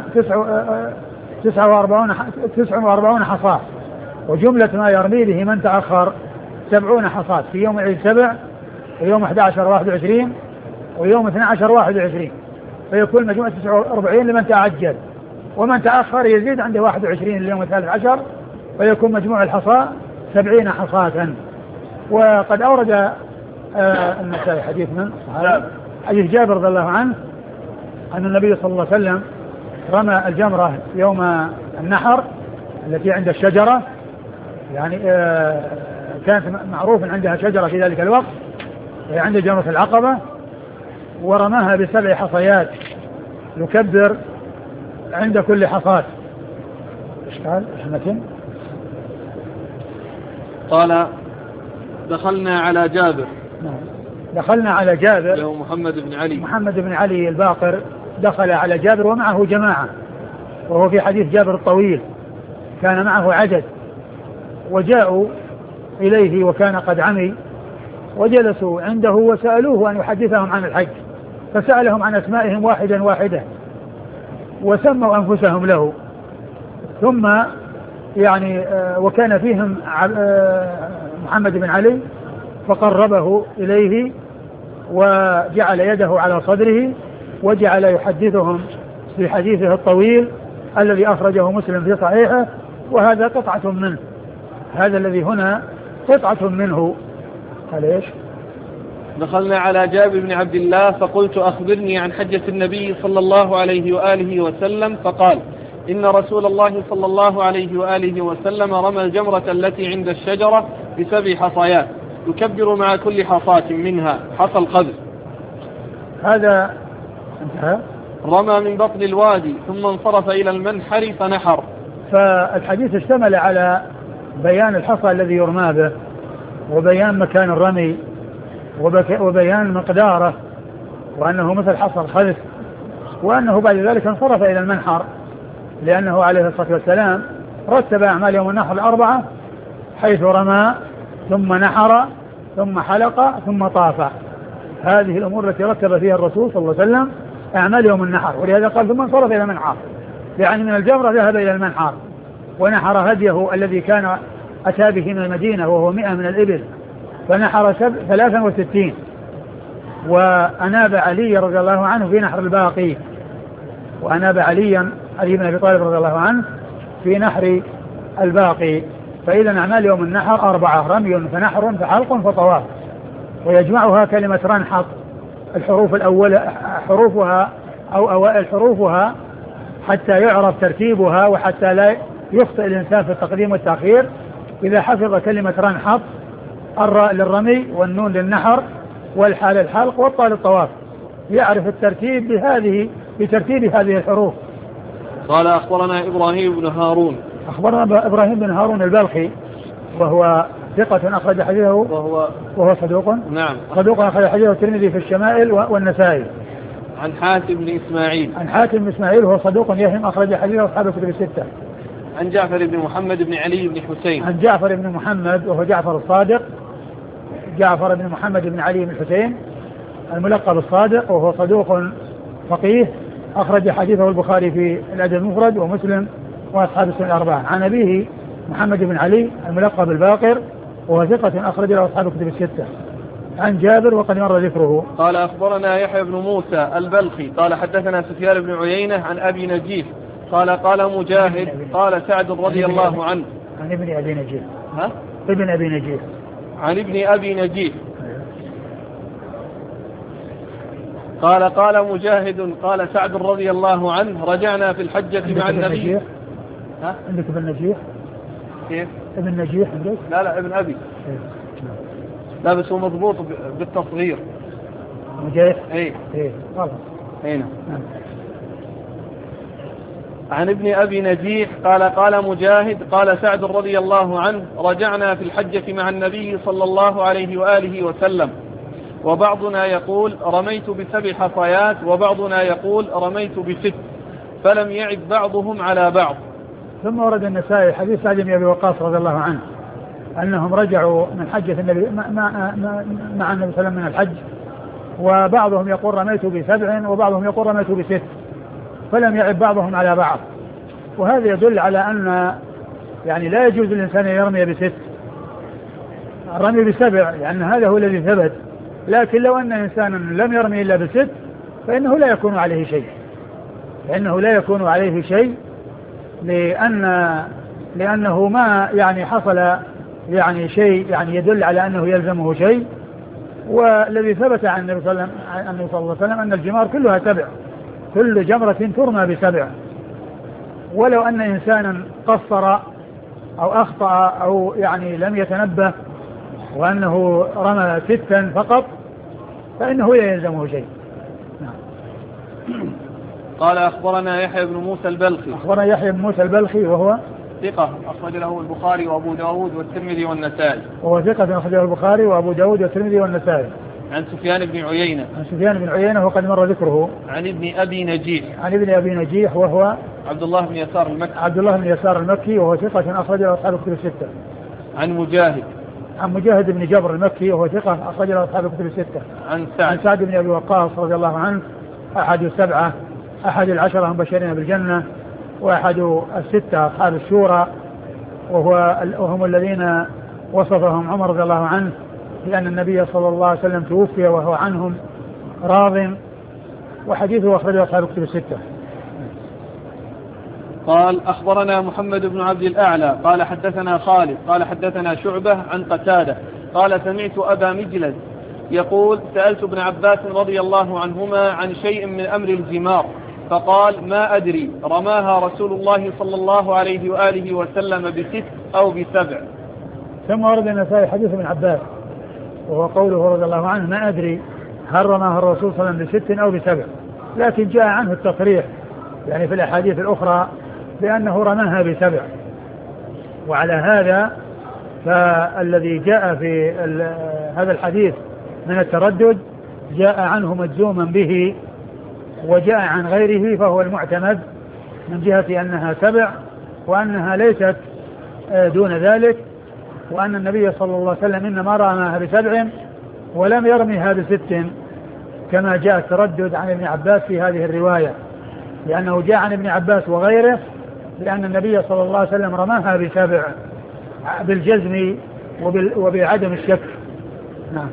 S2: تسعة وأربعون تسعة وأربعون حصاة، وجملة ما يرمي به من تأخر سبعون حصاة في يوم العيد سبع ويوم أحد عشر واحد وعشرين ويوم اثني عشر واحد وعشرين، فيكون مجموعة تسعة وأربعين لمن تعجل، ومن تأخر يزيد عنده واحد وعشرين اليوم الثالث عشر فيكون مجموع الحصاة سبعين حصاة. وقد أورد آه النسائي حديث من حديث جابر رضي الله عنه أن النبي صلى الله عليه وسلم رمى الجمرة يوم النحر التي عند الشجرة، يعني آه كانت معروف عندها شجرة في ذلك الوقت عند جمرة العقبة، ورماها بسبع حصيات يكبر عند كل حصاة. ايش قال؟ ايش
S1: قال دخلنا على جابر
S2: دخلنا على جابر
S1: له محمد بن علي
S2: محمد بن علي الباقر دخل على جابر ومعه جماعة، وهو في حديث جابر الطويل كان معه عدد، وجاءوا إليه وكان قد عمي وجلسوا عنده وسألوه أن يحدثهم عن الحج، فسألهم عن أسمائهم واحدا واحدا وسموا أنفسهم له، ثم يعني وكان فيهم محمد بن علي فقربه إليه وجعل يده على صدره وجعل يحدثهم في حديثه الطويل الذي أخرجه مسلم في صحيحه، وهذا قطعة منه، هذا الذي هنا قطعة منه. قال إيش؟
S1: دخلنا على جابر بن عبد الله فقلت أخبرني عن حجة النبي صلى الله عليه وآله وسلم، فقال إن رسول الله صلى الله عليه وآله وسلم رمى الجمرة التي عند الشجرة بسبع حصيات يكبر مع كل حصاة منها حصى القذف.
S2: هذا انتهى.
S1: رمى من بطن الوادي ثم انصرف إلى المنحر فنحر.
S2: فالحديث اشتمل على بيان الحصى الذي يرمى به وبيان مكان الرمي وبيان مقداره وأنه مثل حصى الخذف، وأنه بعد ذلك انصرف إلى المنحر لأنه عليه الصلاة والسلام رتب أعمال يوم النحر الأربعة حيث رمى ثم نحر ثم حلق ثم طاف. هذه الأمور التي رتب فيها الرسول صلى الله عليه وسلم أعمال يوم النحر، ولهذا قال ثم انصرف إلى المنحر، يعني من الجمرة ذهب إلى المنحر ونحر هديه الذي كان أتى به من المدينة وهو مئة من الإبل، فنحر ثلاثا وستين، وأناب علي رضي الله عنه في نحر الباقي، وأناب عليا علي بن أبي طالب رضي الله عنه في نحر الباقي. فإذا أعمال يوم النحر أربعة: رمي فنحر فحلق فطواف. ويجمعها كلمة رنحط الحروف الأولى حروفها أو أوائل حروفها حتى يعرف ترتيبها وحتى لا يخطئ الإنسان في التقديم والتأخير. إذا حفظ كلمة رنحط: الراء للرمي والنون للنحر والحاء للحلق والطاء للطواف، يعرف الترتيب بهذه بترتيب هذه الحروف.
S1: قال أخبرنا إبراهيم بن هارون.
S2: أخبرنا إبراهيم بن هارون البلخي وهو ثقة أخرج حديثه
S1: وهو
S2: وهو صدوق.
S1: نعم
S2: صدوق أخرج حديثه الترمذي في الشمائل والنسائي.
S1: عن حاتم بن إسماعيل.
S2: عن حاتم بن إسماعيل وهو صدوق يهم أخرج حديثه أصحاب الكتب الستة.
S1: عن جعفر بن محمد بن علي بن حسين.
S2: عن جعفر بن محمد وهو جعفر الصادق، جعفر بن محمد بن علي بن حسين الملقب الصادق، وهو صدوق فقيه أخرج حديثه البخاري في الأدب المفرد ومسلم وأصحاب السنن الأربعة. عن أبيه محمد بن علي الملقب الباقر وهو ثقة أخرج له أصحاب الكتب الستة. عن جابر وقد مر ذكره.
S1: قال أخبرنا يحيى بن موسى البلخي قال حدثنا سفيان بن عيينة عن أبي نجيح قال قال مجاهد قال سعد رضي الله عنه.
S2: عن ابن أبي نجيح.
S1: ها؟
S2: ابن أبي نجيح.
S1: عن ابن أبي نجيح قال قال مجاهد قال سعد رضي الله عنه رجعنا في الحجة مع النبي.
S2: ها؟ عندك ابن نجيح؟
S1: كيف؟
S2: ابن نجيح عندك؟
S1: لا لا ابن أبي. لا بس هو مضبوط بالتصغير.
S2: مجاهد؟
S1: ايه
S2: ايه غلط.
S1: ايه نعم. عن ابن أبي نجيح قال قال مجاهد قال سعد رضي الله عنه رجعنا في الحجة مع النبي صلى الله عليه وآله وسلم وبعضنا يقول رميت بسبع حصيات وبعضنا يقول رميت بست فلم يعد بعضهم على بعض.
S2: ثم ورد النسائي حديث سعد بن أبي وقاص رضي الله عنه أنهم رجعوا من حجة النبي مع, مع, مع النبي صلى الله عليه وسلم من الحج، وبعضهم يقول رميت بسبع وبعضهم يقول رميت بست فلم يعد بعضهم على بعض. وهذا يدل على أن يعني لا يجوز للإنسان أن يرمي بست، الرمي بسبع لأن هذا هو الذي ثبت، لكن لو أن إنسانا لم يرمي إلا بست فإنه لا يكون عليه شيء، لأنه لا يكون عليه شيء لأن لأنه ما يعني حصل يعني شيء يعني يدل على أنه يلزمه شيء. والذي ثبت عن النبي صلى الله عليه وسلم أن الجمار كلها سبع، كل جمرة ترمى بسبع، ولو أن إنسانا قصر أو أخطأ أو يعني لم يتنبه وأنه رمى ستا فقط فإنه لا يلزمه شيء.
S1: قال أخبرنا يحيى بن موسى البلخي.
S2: أخبرنا يحيى بن موسى البلخي وهو
S1: ثقة أخرج له البخاري وأبو داود والترمذي والنسائي.
S2: وهو ثقة أخرج له البخاري وأبو داود والترمذي والنسائي.
S1: عن سفيان بن عيينة.
S2: عن سفيان بن عيينة وقد مر ذكره.
S1: عن ابن أبي نجيح.
S2: عن ابن أبي نجيح وهو
S1: عبد الله بن يسار المكي.
S2: عبد الله بن يسار المكي وهو ثقة أخرج له أصحاب الكتب الستة.
S1: عن مجاهد.
S2: عن مجاهد بن جبر المكي وهو ثقة أخرج له أصحاب الكتب الستة.
S1: عن سعد.
S2: عن سعد بن أبي وقاص رضي الله عنه أحد السبعة أحد العشرة المبشرين بالجنة وأحد الستة أصحاب الشورى، وهو وهم الذين وصفهم عمر رضي الله عنه لأن النبي صلى الله عليه وسلم توفي وهو عنهم راض، وحديثه أخرجه أصحاب الكتب الستة.
S1: قال أخبرنا محمد بن عبد الأعلى قال حدثنا خالد قال حدثنا شعبة عن قتادة قال سمعت أبا مجلد يقول سألت ابن عباس رضي الله عنهما عن شيء من أمر الجمار فقال ما أدري رماها رسول الله صلى الله عليه وآله وسلم بست أو بسبع.
S2: ثم ورد النسائي حديث ابن عباس وهو قوله رضي الله عنه ما أدري هل رماها الرسول صلى الله عليه وسلم بست أو بسبع، لكن جاء عنه التصريح يعني في الأحاديث الأخرى بأنه رماها بسبع. وعلى هذا فالذي جاء في هذا الحديث من التردد جاء عنه مجزوما به، وجاء عن غيره فهو المعتمد من جهة أنها سبع، وأنها ليست دون ذلك، وأن النبي صلى الله عليه وسلم إنما رماها بسبع ولم يرمها بست، كما جاء التردد عن ابن عباس في هذه الرواية، لأنه جاء عن ابن عباس وغيره لأن النبي صلى الله عليه وسلم رماها بسبع بالجزم وبعدم الشك. نعم.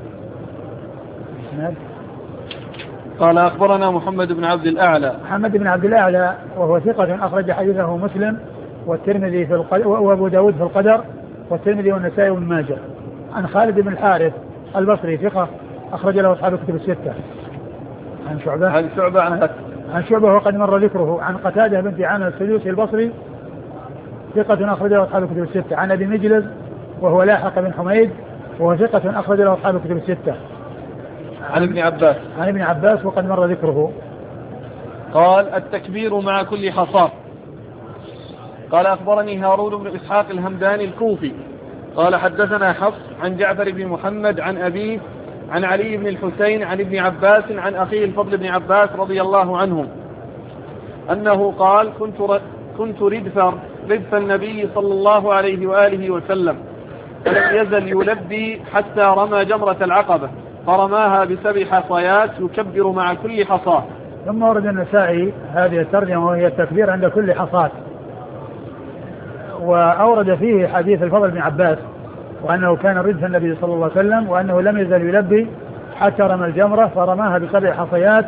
S1: قال أخبرنا محمد بن عبد الأعلى.
S2: محمد بن عبد الأعلى وهو ثقة أخرج حديثه مسلم والترمذي في القدر وأبو داود في القدر والترمذي والنسائي وابن ماجه. عن خالد بن الحارث البصري ثقة أخرج له أصحاب الكتب الستة. عن شعبة
S1: عن شعبة عن,
S2: عن شعبة وقد مر ذكره. عن قتادة بنت عامر السدوسي البصري ثقة أخرج له أصحاب الكتب الستة. عن أبي مجلس وهو لاحق بن حميد وهو ثقة أخرج له أصحاب الكتب الستة.
S1: عن ابن عباس
S2: عن ابن عباس وقد مر ذكره.
S1: قال التكبير مع كل حصاة. قال أخبرني هارون بن إسحاق الهمداني الكوفي قال حدثنا حفص عن جعفر بن محمد عن أبيه عن علي بن الحسين عن ابن عباس عن أخيه الفضل بن عباس رضي الله عنهم أنه قال كنت كنت ردف ردف النبي صلى الله عليه وآله وسلم فلم يزل يلبي حتى رمى جمرة العقبة فرماها بسبع حصيات يكبر مع كل حصاة.
S2: ثم ورد النسائي هذه الترجمة وهي التكبير عند كل حصاة، وأورد فيه حديث الفضل بن عباس وأنه كان ردف النبي صلى الله عليه وسلم وأنه لم يزل يلبي حتى رمى الجمرة فرماها بسبع حصيات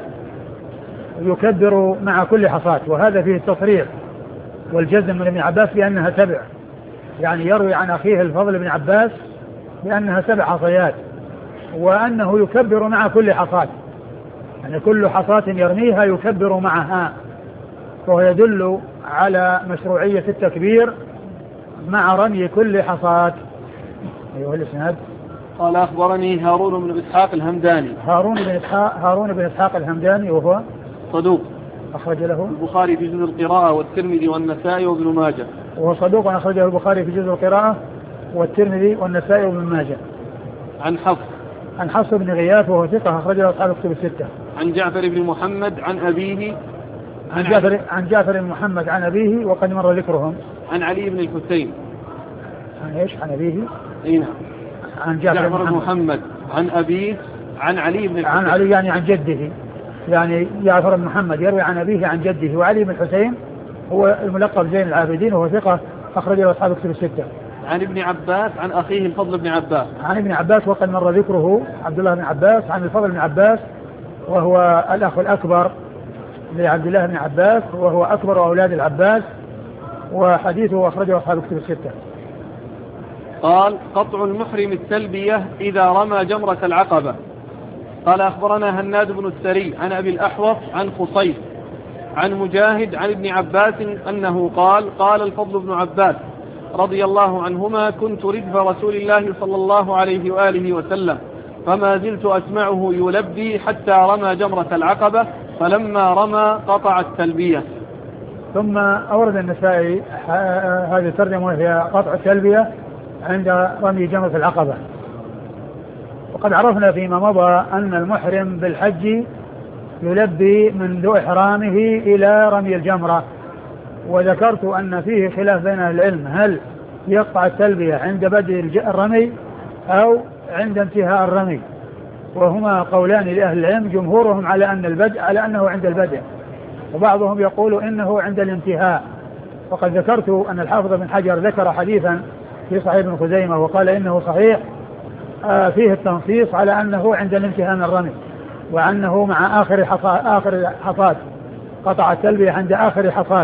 S2: يكبر مع كل حصاة، وهذا فيه التصريح والجزم من ابن عباس بأنها سبع، يعني يروي عن أخيه الفضل بن عباس بأنها سبع حصيات وأنه يكبر مع كل حصاة، يعني كل حصاة يرميها يكبر معها، فهو يدل على مشروعية التكبير مع رمي كل حصاة. أيها الإسناد.
S1: قال أخبرني هارون بن إسحاق الهمداني.
S2: هارون بن إسحاق هارون بن إسحاق الهمداني وهو
S1: صدوق
S2: أخرج له
S1: البخاري في جزء القراءة والترمذي والنسائي وابن ماجه.
S2: وهو صدوق أخرجه البخاري في جزء القراءة والترمذي والنسائي وابن ماجه.
S1: عن حفص
S2: عن حفص بن غياث وهو ثقة أخرجه أصحاب الكتب الستة.
S1: عن جعفر بن محمد عن أبيه
S2: عن جعفر عن جعفر بن محمد عن أبيه وقد مر ذكرهم.
S1: عن علي بن الحسين.
S2: عن إيش؟ عن أبيه.
S1: أي نعم.
S2: عن جعفر
S1: بن محمد. محمد عن أبيه عن علي بن الحسين.
S2: عن علي يعني عن جده، يعني جعفر بن محمد يروي عن أبيه عن جده، وعلي بن الحسين هو الملقب زين العابدين وهو ثقة أخرجه أصحاب الكتب الستة.
S1: عن ابن عباس عن أخيه الفضل بن عباس.
S2: عن ابن عباس وقد مر ذكره عبد الله بن عباس عن الفضل بن عباس وهو الأخ الأكبر لعبد الله بن عباس وهو أكبر أولاد العباس، وحديثه أخرجه أصحاب الكتب الستة.
S1: قال قطع المحرم التلبية إذا رمى جمرة العقبة. قال أخبرنا هناد بن السري عن أبي الأحوص عن خصيف عن مجاهد عن ابن عباس أنه قال قال الفضل بن عباس رضي الله عنهما كنت ردف رسول الله صلى الله عليه وآله وسلم فما زلت أسمعه يلبي حتى رمى جمرة العقبة فلما رمى قطع التلبية.
S2: ثم أورد النسائي هذه الترجمة وهي قطع التلبية عند رمي جمرة العقبة. وقد عرفنا فيما مضى أن المحرم بالحج يلبي منذ إحرامه إلى رمي الجمرة، وذكرت أن فيه خلاف بين العلم هل يقطع التلبية عند بدء الرمي أو عند انتهاء الرمي، وهما قولان لأهل العلم، جمهورهم على أن البدء على أنه عند البدء، وبعضهم يقول إنه عند الانتهاء. وقد ذكرت أن الحافظ بن حجر ذكر حديثا في صحيح ابن خزيمة وقال إنه صحيح فيه التنصيص على أنه عند الانتهاء من الرمي، وأنه مع آخر حصاد آخر حصاد قطع التلبية عند آخر حصاد.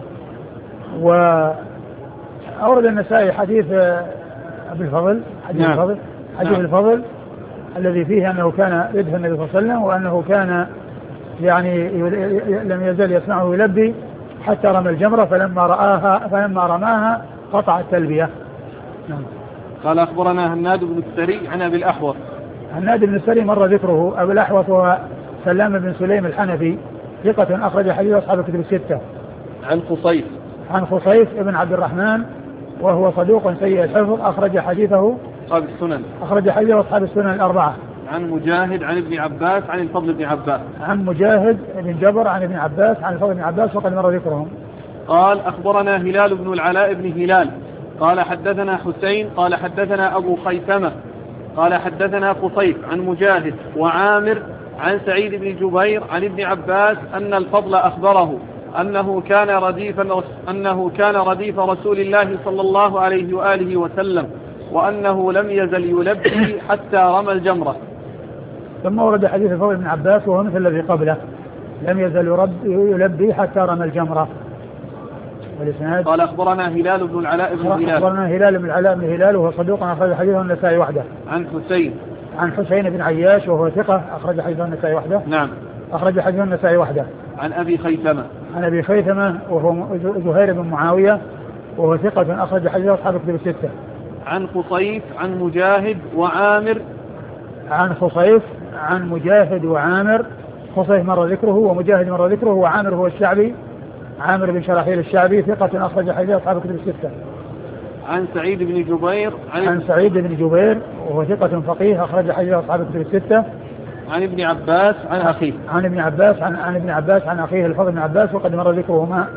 S2: وأورد النسائي حديث أبي الفضل حديث نعم. الفضل حديث نعم. الفضل الذي فيه أنه كان يدفن النبي صلى الله عليه وسلم وأنه كان يعني لم يزل يسمعه يلبي حتى رمى الجمرة فلما رآها فلما رماها قطع التلبية. نعم.
S1: قال أخبرنا هناد بن السري عن أبي الأحوص.
S2: هناد بن السري مر ذكره. أبو الأحوص هو سلام بن سليم الحنفي ثقة أخرج حديث أصحاب الكتب الستة.
S1: عن خصيف
S2: عن خصيف ابن عبد الرحمن وهو صدوق سيء الحفظ أخرج حديثه
S1: أصحاب السنن
S2: أخرج حديثه أصحاب السنن الأربعة.
S1: عن مجاهد عن ابن عباس عن الفضل بن عباس.
S2: عن مجاهد بن جبر عن ابن عباس عن الفضل بن عباس وقد مر ذكرهم.
S1: قال أخبرنا هلال بن العلاء بن هلال قال حدثنا حسين قال حدثنا أبو خيثمة قال حدثنا قصيف عن مجاهد وعامر عن سعيد بن جبير عن ابن عباس أن الفضل أخبره أنه كان رديف أنه كان رديف رسول الله صلى الله عليه وآله وسلم وأنه لم يزل يلبي حتى رمى الجمرة.
S2: ثم ورد حديث الفضل بن عباس وهو مثل الذي قبله لم يزل يلبي حتى رمى الجمرة.
S1: قال أخبرنا هلال بن العلاء بن هلال
S2: أخبرنا هلال بن العلاء بن هلال وهو صدوق أخرج حديثه النسائي وحده.
S1: عن حسين
S2: عن حسين بن عياش وهو ثقة أخرج حديثه النسائي وحده.
S1: نعم
S2: أخرج حديثه النسائي وحده.
S1: عن أبي خيثمة
S2: عن أبي خيثمة وهو زهير بن معاوية وهو ثقة أخرج حديثه أصحاب الكتب الستة.
S1: عن خصيف عن مجاهد وعامر
S2: عن خصيف عن مجاهد وعامر. خصيف مر ذكره ومجاهد مر ذكره وعامر هو الشعبي عامر بن شراحيل الشعبي ثقة أخرج حديث أصحاب الكتب الستة.
S1: عن سعيد بن جبير
S2: عن, عن سعيد بن جبير وهو ثقة فقيه أخرج حديث أصحاب الكتب الستة.
S1: عن ابن عباس عن أخيه
S2: عن ابن عباس عن, عن ابن عباس عن أخيه الفضل بن عباس وقد مر ذكرهما.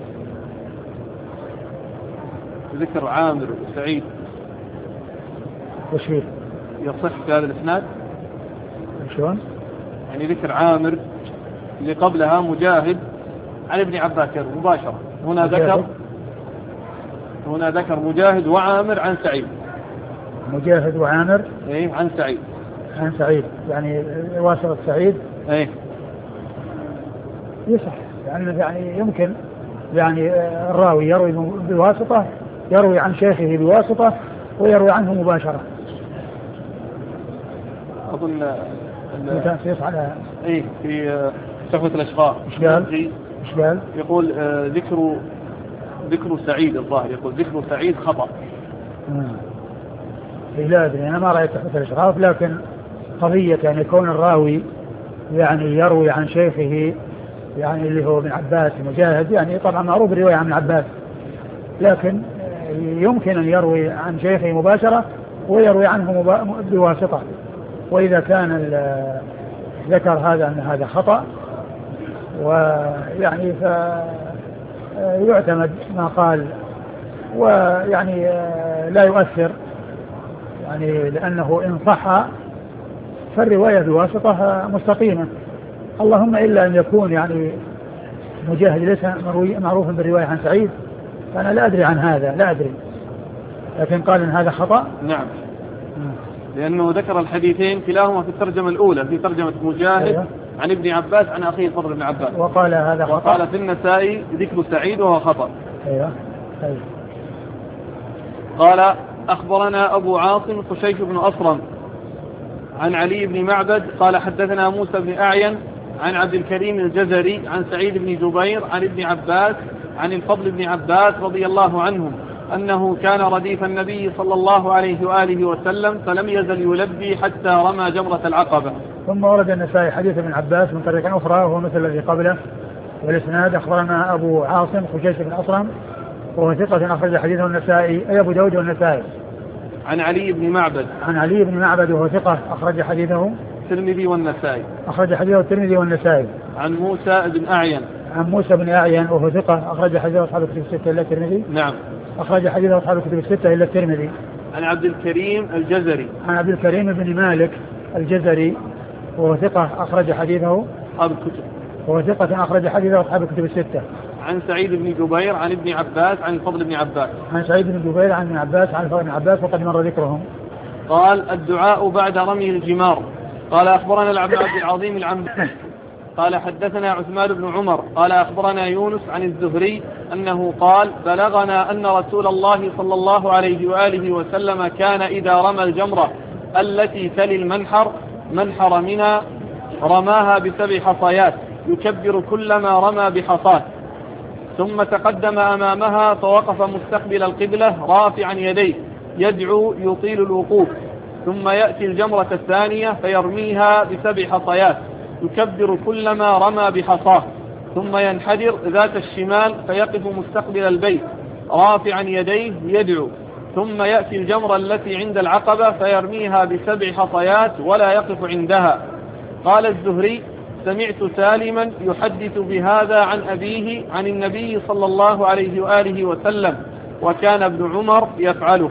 S1: ذكر عامر وسعيد
S2: وش فيه؟
S1: يصح في هذا الإسناد؟
S2: شلون؟
S1: يعني ذكر عامر اللي قبلها مجاهد عن ابن عباس مباشرة. هنا مجاهد. ذكر هنا ذكر مجاهد وعامر عن سعيد.
S2: مجاهد وعامر
S1: ايه عن سعيد
S2: عن سعيد يعني واسطة سعيد.
S1: ايه
S2: يصح يعني يعني يمكن يعني الراوي يروي بواسطة يروي عن شيخه بواسطة ويروي عنه مباشرة.
S1: أظن
S2: التنصيص على
S1: ايه في تحفة الأشقاء.
S2: ايش قال؟ ايش قال؟
S1: يقول آه ذكر ذكر سعيد الظاهر يقول ذكر سعيد خطأ.
S2: امم لا أدري أنا ما رأيت تحفة الأشقاء لكن قضية يعني كون الراوي يعني يروي عن شيخه يعني اللي هو ابن عباس مجاهد يعني طبعا معروف الرواية عن ابن عباس لكن يمكن أن يروي عن شيخه مباشرة ويروي عنه بواسطة. وإذا كان ذكر هذا أن هذا خطأ ويعني فيعتمد ما قال ويعني لا يؤثر يعني لأنه إن صح فالرواية بواسطة مستقيمة. اللهم إلا أن يكون يعني مجاهد ليس معروفا بالرواية عن سعيد فأنا لا أدري عن هذا لا أدري لكن قال إن هذا خطأ.
S1: نعم لأنه ذكر الحديثين كلاهما في الترجمة الأولى في ترجمة مجاهد أيوة. عن ابن عباس عن أخيه الفضل بن عباس
S2: وقال هذا خطأ
S1: وقال في النسائي ذكر سعيد وهو خطأ.
S2: أيوة. أيوة.
S1: قال أخبرنا أبو عاصم خشيش بن أصرم عن علي بن معبد قال حدثنا موسى بن أعين عن عبد الكريم الجزري عن سعيد بن جبير عن ابن عباس عن الفضل بن عباس رضي الله عنهم أنه كان رديف النبي صلى الله عليه وآله وسلم فلم يزل يلبي حتى رمى جمرة العقبة.
S2: ثم ورد النسائي حديث ابن عباس من طريق أخرى وهو مثل الذي قبله والإسناد أخبرنا أبو عاصم خشيش بن أصرم وهو ثقة أخرج حديثه النسائي أي أبو داود والنسائي.
S1: عن علي بن معبد
S2: عن علي بن معبد وهو ثقة أخرج حديثه
S1: الترمذي والنسائي.
S2: أخرج حديثه الترمذي والنسائي.
S1: عن موسى بن أعين
S2: عن موسى بن أعين وهو ثقة أخرج حديثه أصحاب الكتب الستة إلا الترمذي.
S1: نعم
S2: أخرج حديثه أصحاب الكتب الستة إلا الترمذي.
S1: عن عبد الكريم الجزري
S2: عن عبد الكريم بن مالك الجزري وهو ثقة أخرج حديثه
S1: أصحاب الكتب
S2: وهو ثقة أخرج حديثه أصحاب الكتب الستة.
S1: عن سعيد بن جبير عن ابن عباس عن الفضل بن عباس
S2: عن سعيد بن جبير عن ابن عباس عن الفضل بن عباس وقد مر ذكرهم.
S1: قال الدعاء بعد رمي الجمار. قال أخبرنا العبد العظيم العنبري قال حدثنا عثمان بن عمر قال أخبرنا يونس عن الزهري أنه قال بلغنا أن رسول الله صلى الله عليه وآله وسلم كان إذا رمى الجمرة التي تلي المنحر منحر منها رماها بسبع حصيات يكبر كلما رمى بحصاه ثم تقدم أمامها فوقف مستقبل القبلة رافعا يديه يدعو يطيل الوقوف، ثم يأتي الجمرة الثانية فيرميها بسبع حصيات يكبر كلما رمى بحصاه، ثم ينحدر ذات الشمال فيقف مستقبل البيت رافعا يديه يدعو، ثم يأتي الجمرة التي عند العقبة فيرميها بسبع حصيات ولا يقف عندها. قال الزهري: سمعت سالما يحدث بهذا عن أبيه عن النبي صلى الله عليه وآله وسلم، وكان ابن عمر يفعله.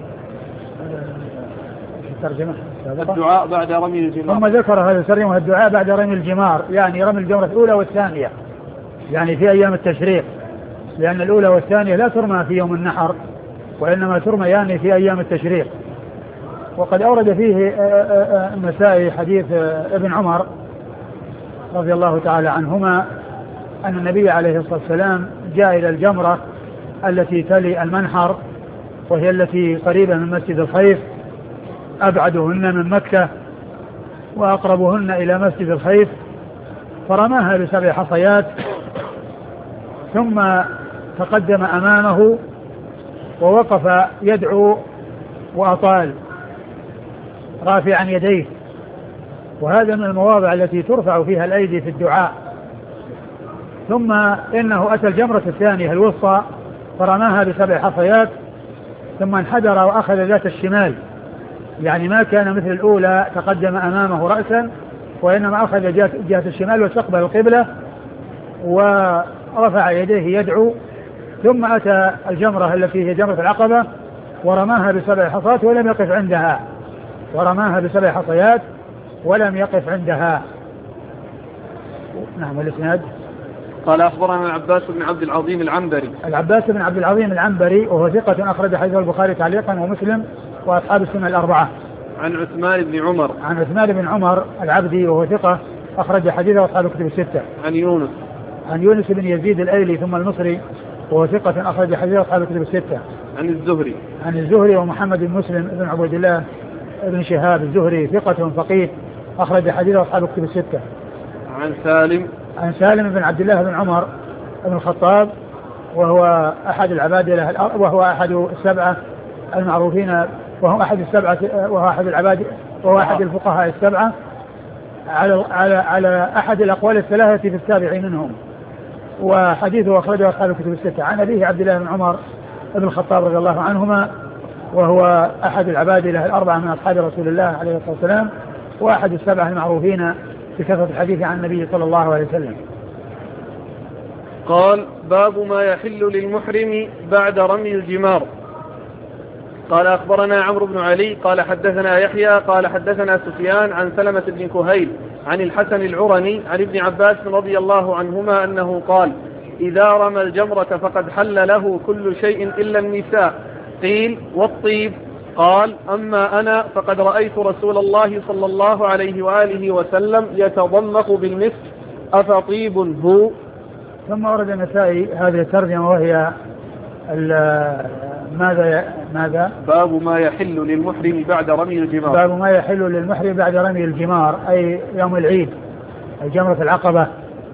S1: الدعاء بعد رمي الجمار.
S2: ثم ذكر هذا الترجمة: الدعاء بعد رمي الجمار، يعني رمي الجمرة الأولى والثانية، يعني في أيام التشريق، لأن الأولى والثانية لا ترمى في يوم النحر، وإنما ترمى يعني في أيام التشريق. وقد أورد فيه النسائي حديث ابن عمر رضي الله تعالى عنهما أن النبي عليه الصلاة والسلام جاء إلى الجمرة التي تلي المنحر، وهي التي قريبة من مسجد الخيف، أبعدهن من مكة وأقربهن إلى مسجد الخيف، فرماها بسبع حصيات، ثم تقدم أمامه ووقف يدعو وأطال رافعا يديه، وهذا من المواضع التي ترفع فيها الأيدي في الدعاء. ثم إنه أتى الجمرة الثانية الوسطى فرماها بسبع حصيات، ثم انحدر وأخذ ذات الشمال، يعني ما كان مثل الأولى تقدم أمامه رأسا، وإنما أخذ جهة الشمال واستقبل القبلة ورفع يديه يدعو، ثم أتى الجمرة التي هي جمرة العقبة ورماها بسبع حصيات ولم يقف عندها ورماها بسبع حصيات ولم يقف عندها. نعم. الإسناد:
S1: قال أخبرنا العباس بن عبد العظيم العنبري.
S2: العباس بن عبد العظيم العنبري وهو ثقة أخرج حديثه البخاري تعليقا ومسلم وأصحاب السنة الأربعة.
S1: عن عثمان بن عمر.
S2: عن عثمان بن عمر العبدي وهو ثقة أخرج حديثه أصحاب الكتب الستة.
S1: عن يونس.
S2: عن يونس بن يزيد الأيلي ثم المصري وهو ثقة أخرج حديثه أصحاب الكتب الستة.
S1: عن الزهري.
S2: عن الزهري ومحمد بن مسلم بن عبد الله بن شهاب الزهري ثقة فقيه أخرج حديثه أصحاب الكتب الستة.
S1: عن سالم.
S2: عن سالم بن عبد الله بن عمر بن الخطاب وهو أحد العبادلة وهو أحد السبعة المعروفين وهو أحد السبعة وهو أحد العباد وهو أحد الفقهاء السبعة على على على أحد الأقوال الثلاثة في السابع منهم، وحديثه أخرجه أصحاب الكتب الستة. عن أبيه عبد الله بن عمر بن الخطاب رضي الله عنهما وهو أحد العبادلة الأربعة من أصحاب رسول الله عليه الصلاة والسلام، وأحد السبعة المعروفين بكثرة الحديث عن النبي صلى الله عليه وسلم.
S1: قال: باب ما يحل للمحرم بعد رمي الجمار. قال أخبرنا عمرو بن علي قال حدثنا يحيى قال حدثنا سفيان عن سلمة بن كهيل عن الحسن العرني عن ابن عباس رضي الله عنهما أنه قال: إذا رمى الجمرة فقد حل له كل شيء إلا النساء. قيل: والطيب؟ قال: أما أنا فقد رأيت رسول الله صلى الله عليه وآله وسلم يتضمخ بالمسك، أفطيب هو؟
S2: ثم ورد النسائي هذه الترجمة وهي ماذا ماذا
S1: باب ما يحل للمحرم بعد رمي الجمار.
S2: باب ما يحل للمحرم بعد رمي الجمار أي يوم العيد أي جمرة العقبة.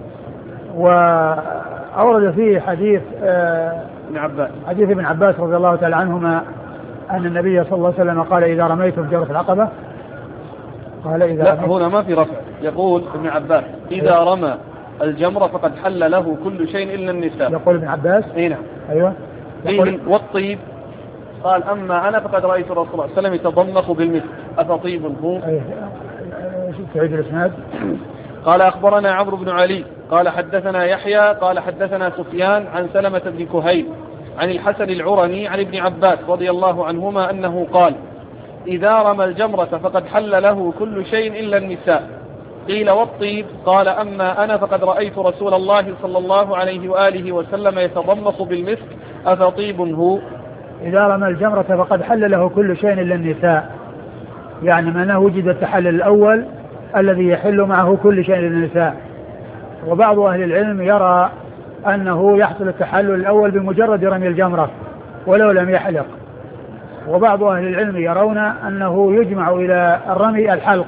S2: وأورد فيه حديث
S1: ابن عباس
S2: حديث ابن عباس رضي الله تعالى عنهما أن النبي صلى الله عليه وسلم قال: إذا رميتم جمرة العقبة قال إذا
S1: لا هنا ما في رفع، يقول ابن عباس: إذا رمى الجمرة فقد حل له كل شيء إلا النساء.
S2: يقول ابن عباس.
S1: اي نعم.
S2: أيوة.
S1: يقول: والطيب؟ قال: أما أنا فقد رأيت الرسول صلى الله عليه وسلم يتضمخ بالمسك، أفطيب هو؟
S2: أيه. تعيد الإسناد.
S1: قال: أخبرنا عمرو بن علي قال حدثنا يحيى قال حدثنا سفيان عن سلمة بن كهيل عن الحسن العرني عن ابن عباس رضي الله عنهما أنه قال: إذا رمى الجمرة فقد حل له كل شيء إلا النساء. قيل: والطيب؟ قال: أما أنا فقد رأيت رسول الله صلى الله عليه وآله وسلم يتضمخ بالمسك، أفطيب هو؟
S2: إذا رمى الجمرة فقد حل له كل شيء إلا النساء، يعني معناه وجد التحلل الأول الذي يحل معه كل شيء إلا النساء. وبعض أهل العلم يرى أنه يحصل التحلل الأول بمجرد رمي الجمرة ولو لم يحلق، وبعض أهل العلم يرون أنه يجمع إلى الرمي الحلق،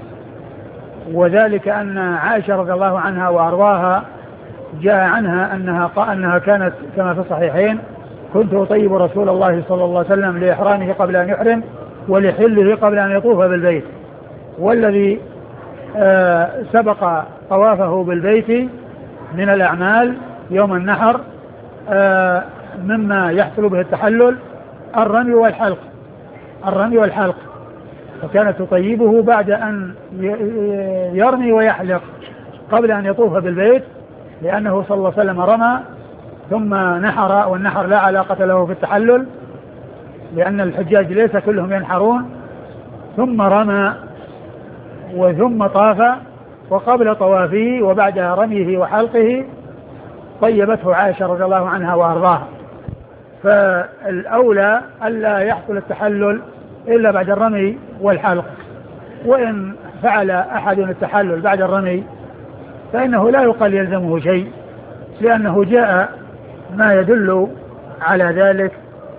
S2: وذلك أن عائشة رضي الله عنها وأرضاها جاء عنها أنها, أنها كانت كما في الصحيحين كنت أطيب رسول الله صلى الله عليه وسلم لإحرامه قبل أن يحرم ولحله قبل أن يطوف بالبيت. والذي آه سبق طوافه بالبيت من الأعمال يوم النحر آه مما يحصل به التحلل الرمي والحلق الرمي والحلق فكانت تطيبه بعد أن يرمي ويحلق قبل أن يطوف بالبيت، لأنه صلى الله عليه وسلم رمى ثم نحر، والنحر لا علاقة له في التحلل لأن الحجاج ليس كلهم ينحرون، ثم رمى وثم طاف، وقبل طوافه وبعد رميه وحلقه طيبته عائشة رضي الله عنها وأرضاها. فالأولى ألا يحصل التحلل إلا بعد الرمي والحلق، وإن فعل أحد التحلل بعد الرمي فإنه لا يقال يلزمه شيء، لأنه جاء ما يدل على ذلك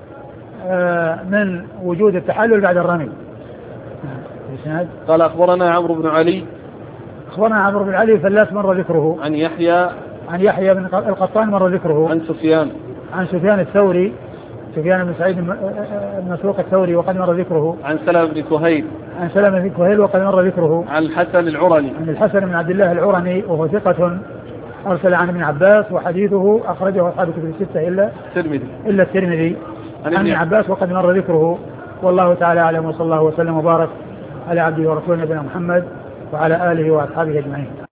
S2: من وجود التحلل بعد الرمي.
S1: قال أخبرنا عمرو بن علي
S2: أخبرنا عمرو بن علي فلاس مر ذكره،
S1: عن يحيى
S2: عن يحيى بن القطان مر ذكره،
S1: عن سفيان
S2: عن سفيان الثوري سفيان بن سعيد بن مسروق الثوري وقد مر ذكره،
S1: عن سلمة بن كهيل
S2: عن سلمة بن كهيل وقد مر ذكره،
S1: عن الحسن العرني
S2: عن الحسن بن عبد الله العرني وهو ثقة أرسل عن ابن عباس وحديثه أخرجه أصحاب الكتب الستة إلا
S1: الترمذي
S2: إلا الترمذي عن ابن
S1: عن
S2: عباس وقد مر ذكره. والله تعالى أعلم، وصلى الله وسلم وبارك على عبده ورسوله نبينا محمد وعلى آله وأصحابه أجمعين.